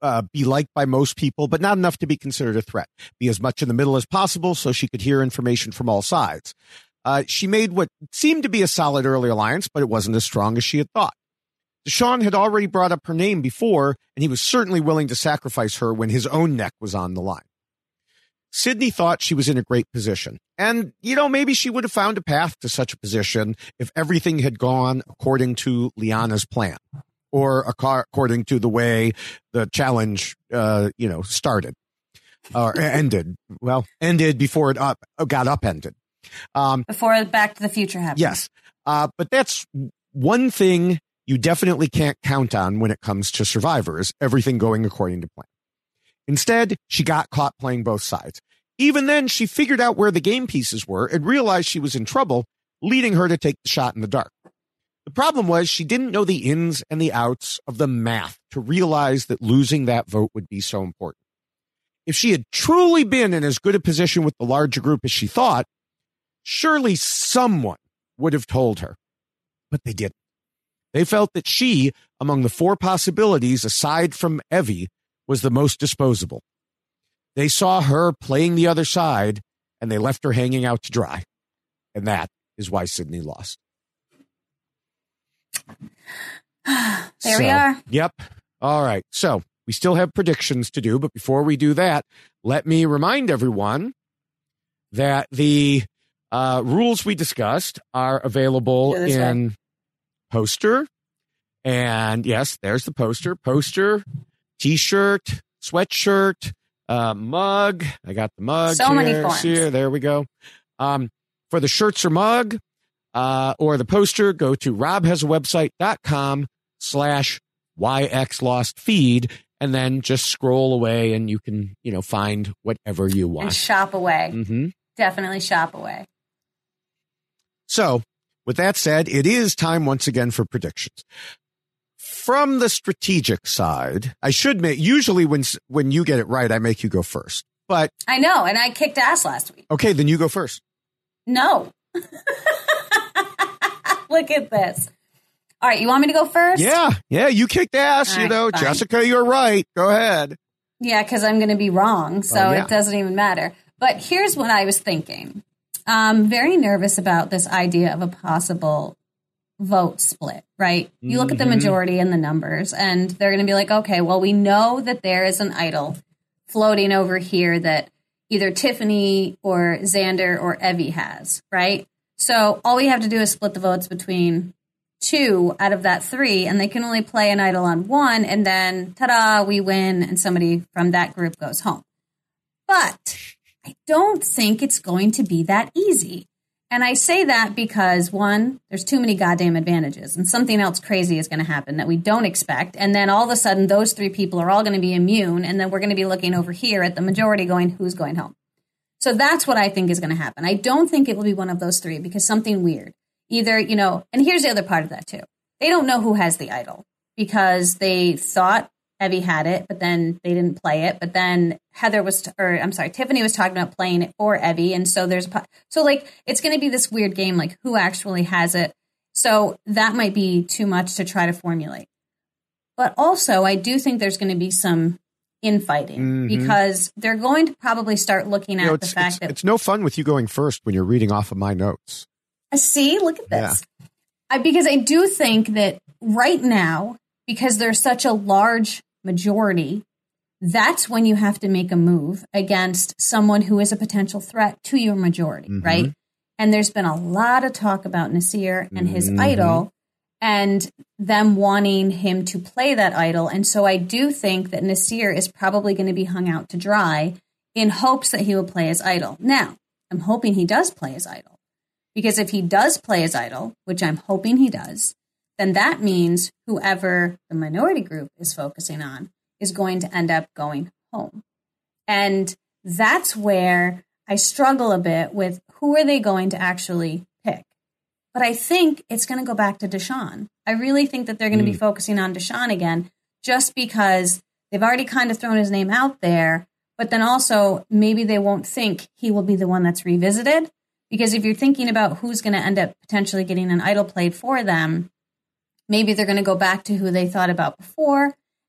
uh, be liked by most people, but not enough to be considered a threat. Be as much in the middle as possible so she could hear information from all sides. Uh, she made what seemed to be a solid early alliance, but it wasn't as strong as she had thought. Deshaun had already brought up her name before, and he was certainly willing to sacrifice her when his own neck was on the line. Sydney thought she was in a great position. And, you know, maybe she would have found a path to such a position if everything had gone according to Liana's plan, or according to the way the challenge, uh, you know, started or ended. Well, ended before it up, got upended. Um, before Back to the Future happened. Yes. Uh, but that's one thing you definitely can't count on when it comes to Survivor, is everything going according to plan. Instead, she got caught playing both sides. Even then, she figured out where the game pieces were and realized she was in trouble, leading her to take the shot in the dark. The problem was she didn't know the ins and the outs of the math to realize that losing that vote would be so important. If she had truly been in as good a position with the larger group as she thought, surely someone would have told her. But they didn't. They felt that she, among the four possibilities aside from Evie, was the most disposable. They saw her playing the other side, and they left her hanging out to dry. And that is why Sydney lost. There so, we are. Yep. All right. So we still have predictions to do, but before we do that, let me remind everyone that the uh, rules we discussed are available in way. Poster. And yes, there's the poster. Poster, T-shirt, sweatshirt, uh, mug. I got the mug. So here, many forms. Here, there we go. Um, for the shirts or mug, uh, or the poster, go to robhasawebsite.com slash yxlost feed, and then just scroll away and you can, you know, find whatever you want. And shop away. Mm-hmm. Definitely shop away. So, with that said, it is time once again for predictions. From the strategic side, I should make, usually when when you get it right, I make you go first. But I know, and I kicked ass last week. Okay, then you go first. No. Look at this. All right, you want me to go first? Yeah, yeah, you kicked ass, right, you know. fine. Jessica, you're right. Go ahead. Yeah, because I'm going to be wrong, so oh, yeah. It doesn't even matter. But here's what I was thinking. I'm very nervous about this idea of a possible vote split, right? You look mm-hmm. at the majority and the numbers, and they're going to be like, okay, well, we know that there is an idol floating over here that either Tiffany or Xander or Evie has, right? So all we have to do is split the votes between two out of that three, and they can only play an idol on one, and then, ta-da, we win, and somebody from that group goes home. But I don't think it's going to be that easy. And I say that because, one, there's too many goddamn advantages, and something else crazy is going to happen that we don't expect. And then all of a sudden, those three people are all going to be immune, and then we're going to be looking over here at the majority going, who's going home? So that's what I think is going to happen. I don't think it will be one of those three because something weird. Either, you know, and here's the other part of that, too. They don't know who has the idol because they thought Evie had it, but then they didn't play it. But then Heather was, or I'm sorry, Tiffany was talking about playing it for Evie. And so there's, so like, it's going to be this weird game, like who actually has it. So that might be too much to try to formulate. But also, I do think there's going to be some infighting mm-hmm. because they're going to probably start looking at you know, the fact it's, that it's no fun with you going first when you're reading off of my notes. See, look at this. Yeah. I, because I do think that right now, because there's such a large majority, that's when you have to make a move against someone who is a potential threat to your majority, mm-hmm. right? And there's been a lot of talk about Naseer and his mm-hmm. idol and them wanting him to play that idol. And so I do think that Naseer is probably going to be hung out to dry in hopes that he will play his idol. Now, I'm hoping he does play his idol. Because if he does play his idol, which I'm hoping he does, then that means whoever the minority group is focusing on is going to end up going home. And that's where I struggle a bit with who are they going to actually pick. But I think it's going to go back to Deshaun. I really think that they're going to mm. be focusing on Deshaun again, just because they've already kind of thrown his name out there. But then also maybe they won't think he will be the one that's revisited. Because if you're thinking about who's going to end up potentially getting an idol played for them, maybe they're going to go back to who they thought about before.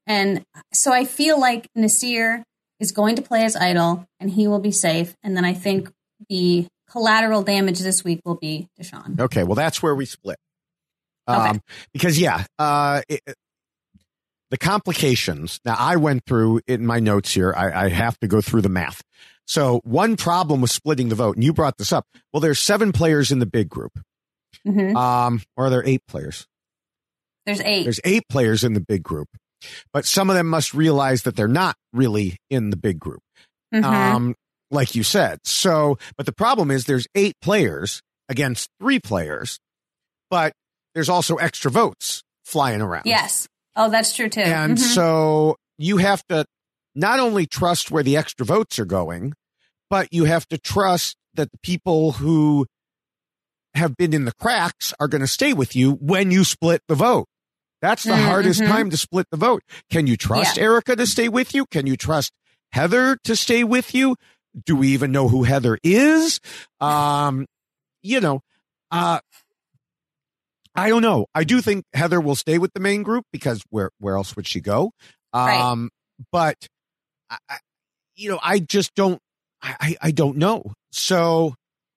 And so I feel like Naseer is going to play his idol and he will be safe. And then I think the collateral damage this week will be Deshaun. Okay, well, that's where we split. Um, okay. Because, yeah, uh, it, the complications. Now, I went through in my notes here. I, I have to go through the math. So one problem with splitting the vote, and you brought this up. Well, there's seven players in the big group. Mm-hmm. Um, or are there eight players? There's eight. There's eight players in the big group. But some of them must realize that they're not really in the big group. Mm-hmm. Um, like you said. So, but the problem is there's eight players against three players, but there's also extra votes flying around. Yes. Oh, that's true too. And mm-hmm. so you have to not only trust where the extra votes are going, but you have to trust that the people who have been in the cracks are going to stay with you when you split the vote. That's the mm-hmm. hardest time to split the vote. Can you trust yeah. Erica to stay with you? Can you trust Heather to stay with you? Do we even know who Heather is? Um, you know, uh, I don't know. I do think Heather will stay with the main group because where, where else would she go? Um, right. But, I, you know, I just don't, I, I don't know. So,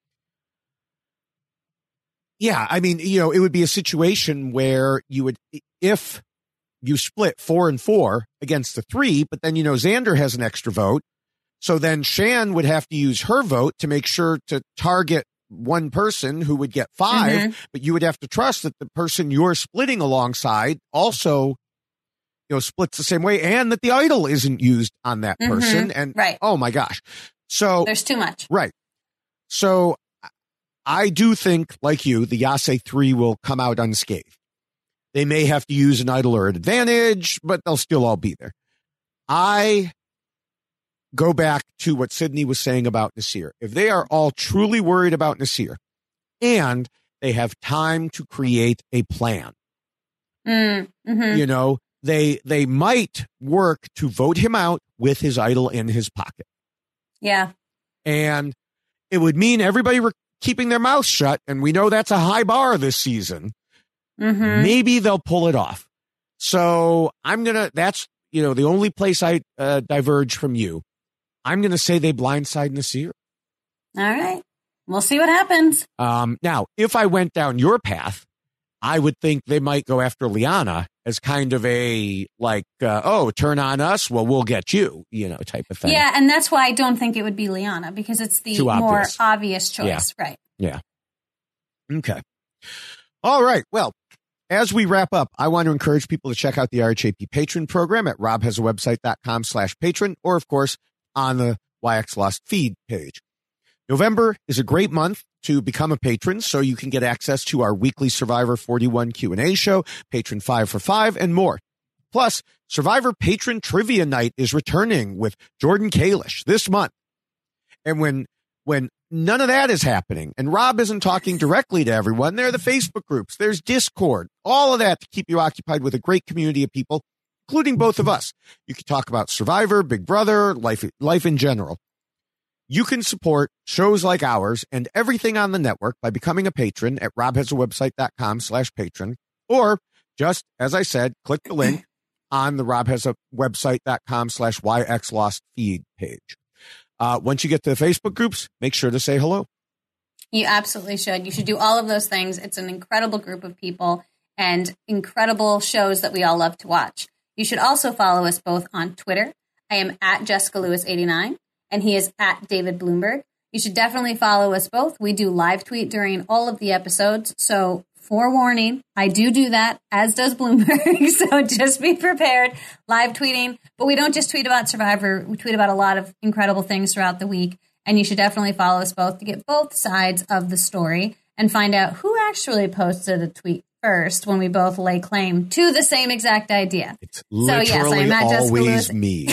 yeah, I mean, you know, it would be a situation where you would, if you split four and four against the three, but then, you know, Xander has an extra vote. So then Shan would have to use her vote to make sure to target one person who would get five, mm-hmm. but you would have to trust that the person you're splitting alongside also, you know, splits the same way and that the idol isn't used on that mm-hmm. person. And right. oh my gosh. So there's too much. Right. So I do think, like you, the Yase three will come out unscathed. They may have to use an idol or an advantage, but they'll still all be there. I go back to what Sydney was saying about Naseer. If they are all truly worried about Naseer and they have time to create a plan, mm, mm-hmm. you know, they they might work to vote him out with his idol in his pocket. Yeah. And it would mean everybody re- keeping their mouth shut, and we know that's a high bar this season. Mm-hmm. Maybe they'll pull it off. So I'm going to, that's, you know, the only place I uh, diverge from you. I'm going to say they blindside Naseer. All right. We'll see what happens. Um, now, if I went down your path, I would think they might go after Liana as kind of a, like, uh, oh, turn on us, well, we'll get you, you know, type of thing. Yeah, and that's why I don't think it would be Liana, because it's the Too more obvious. obvious choice. Yeah. Right. Yeah. Okay. All right. Well, as we wrap up, I want to encourage people to check out the R H A P patron program at robhasawebsite.com slash patron, or, of course, on the Y X Lost feed page. November is a great month to become a patron, so you can get access to our weekly Survivor forty-one Q and A show, Patron five for five, and more. Plus, Survivor Patron Trivia Night is returning with Jordan Kalish this month. And when when none of that is happening, and Rob isn't talking directly to everyone, there are the Facebook groups, there's Discord, all of that to keep you occupied with a great community of people, including both of us. You can talk about Survivor, Big Brother, life, life in general. You can support shows like ours and everything on the network by becoming a patron at robhasawebsite.com slash patron, or just, as I said, click the link on the robhasawebsite.com slash YXLost feed page. Uh, once you get to the Facebook groups, make sure to say hello. You absolutely should. You should do all of those things. It's an incredible group of people and incredible shows that we all love to watch. You should also follow us both on Twitter. I am at Jessica Lewis eighty-nine. And he is at David Bloomberg. You should definitely follow us both. We do live tweet during all of the episodes. So forewarning, I do do that, as does Bloomberg. So just be prepared. Live tweeting. But we don't just tweet about Survivor. We tweet about a lot of incredible things throughout the week. And you should definitely follow us both to get both sides of the story and find out who actually posted a tweet first when we both lay claim to the same exact idea. It's literally so, yes, I'm at always me.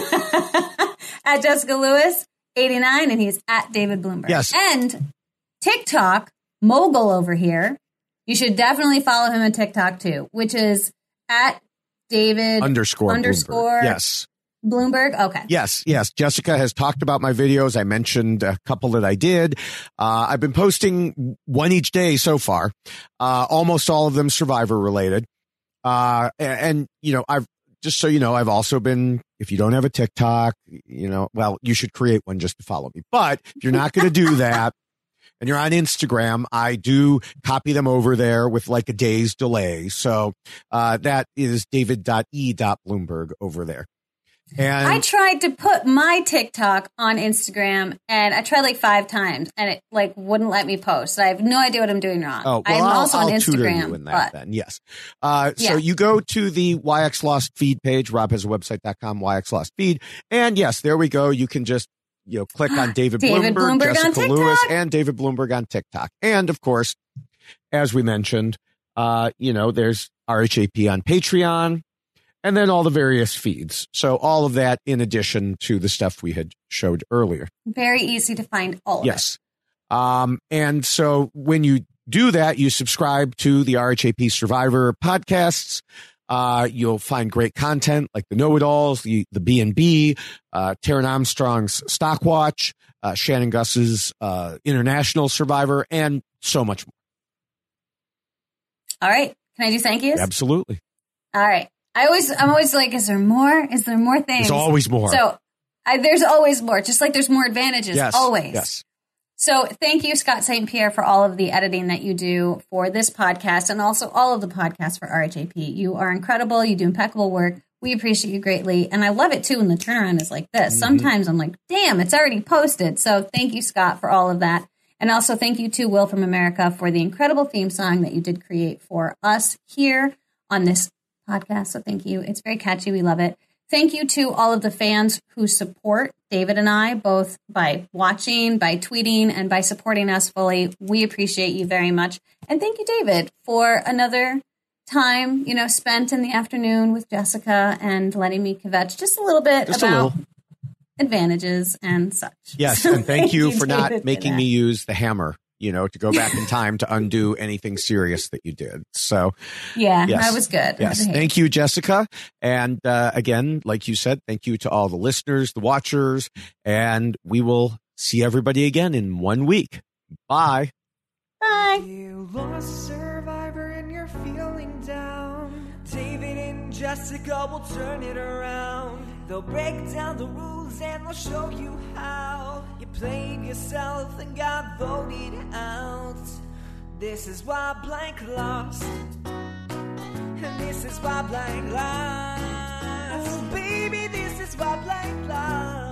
At Jessica Lewis, eighty-nine, and he's at David Bloomberg. Yes. And TikTok, mogul over here, you should definitely follow him on TikTok too, which is at David underscore underscore Bloomberg. Yes. Bloomberg. Okay. Yes. Yes. Jessica has talked about my videos. I mentioned a couple that I did. Uh, I've been posting one each day so far. Uh, almost all of them Survivor related. Uh, and, and, you know, I've just so you know, I've also been, if you don't have a TikTok, you know, well, you should create one just to follow me. But if you're not going to do that and you're on Instagram, I do copy them over there with like a day's delay. So uh, that is david dot e dot bloomberg over there. And I tried to put my TikTok on Instagram, and I tried like five times, and it like wouldn't let me post. I have no idea what I'm doing wrong. Oh, well, I'm I'll, also I'll on tutor Instagram. you in that but, then, yes. Uh, yeah. So you go to the Y X Lost feed page. Rob has a website dot com, Y X Lost feed, and yes, there we go. You can just you know click on David, David Bloomberg, Bloomberg Jessica Lewis, and David Bloomberg on TikTok, and of course, as we mentioned, uh, you know, there's R H A P on Patreon. And then all the various feeds. So all of that in addition to the stuff we had showed earlier. Very easy to find all of yes. it. Um, and so when you do that, you subscribe to the R H A P Survivor podcasts. Uh, you'll find great content like the Know-It-Alls, the, the B and B, uh, Taryn Armstrong's Stock Watch, uh, Shannon Gus's uh, International Survivor, and so much more. All right. Can I do thank yous? Absolutely. All right. I always, I'm always like, is there more? Is there more things? There's always more. So I, there's always more, just like there's more advantages. Yes, always. Yes. So thank you, Scott Saint Pierre, for all of the editing that you do for this podcast and also all of the podcasts for R H A P. You are incredible. You do impeccable work. We appreciate you greatly. And I love it too when the turnaround is like this. Mm-hmm. Sometimes I'm like, damn, it's already posted. So thank you, Scott, for all of that. And also thank you to Will from America for the incredible theme song that you did create for us here on this podcast. So thank you. It's very catchy. We love it. Thank you to all of the fans who support David and I, both by watching, by tweeting, and by supporting us fully. We appreciate you very much. And thank you, David, for another time, you know, spent in the afternoon with Jessica and letting me kvetch just a little bit just about little. advantages and such. Yes, and thank you for David, not making me use the hammer. You know, to go back in time to undo anything serious that you did. So, yeah, yes, that was good. Yes. Thank you, Jessica. And uh, again, like you said, thank you to all the listeners, the watchers, and we will see everybody again in one week. Bye. Bye. You lost survivor and you're feeling down. David and Jessica will turn it around. They'll break down the rules and they'll show you how. You played yourself and got voted out. This is why blank lost. And this is why blank lost. Baby, this is why blank lost.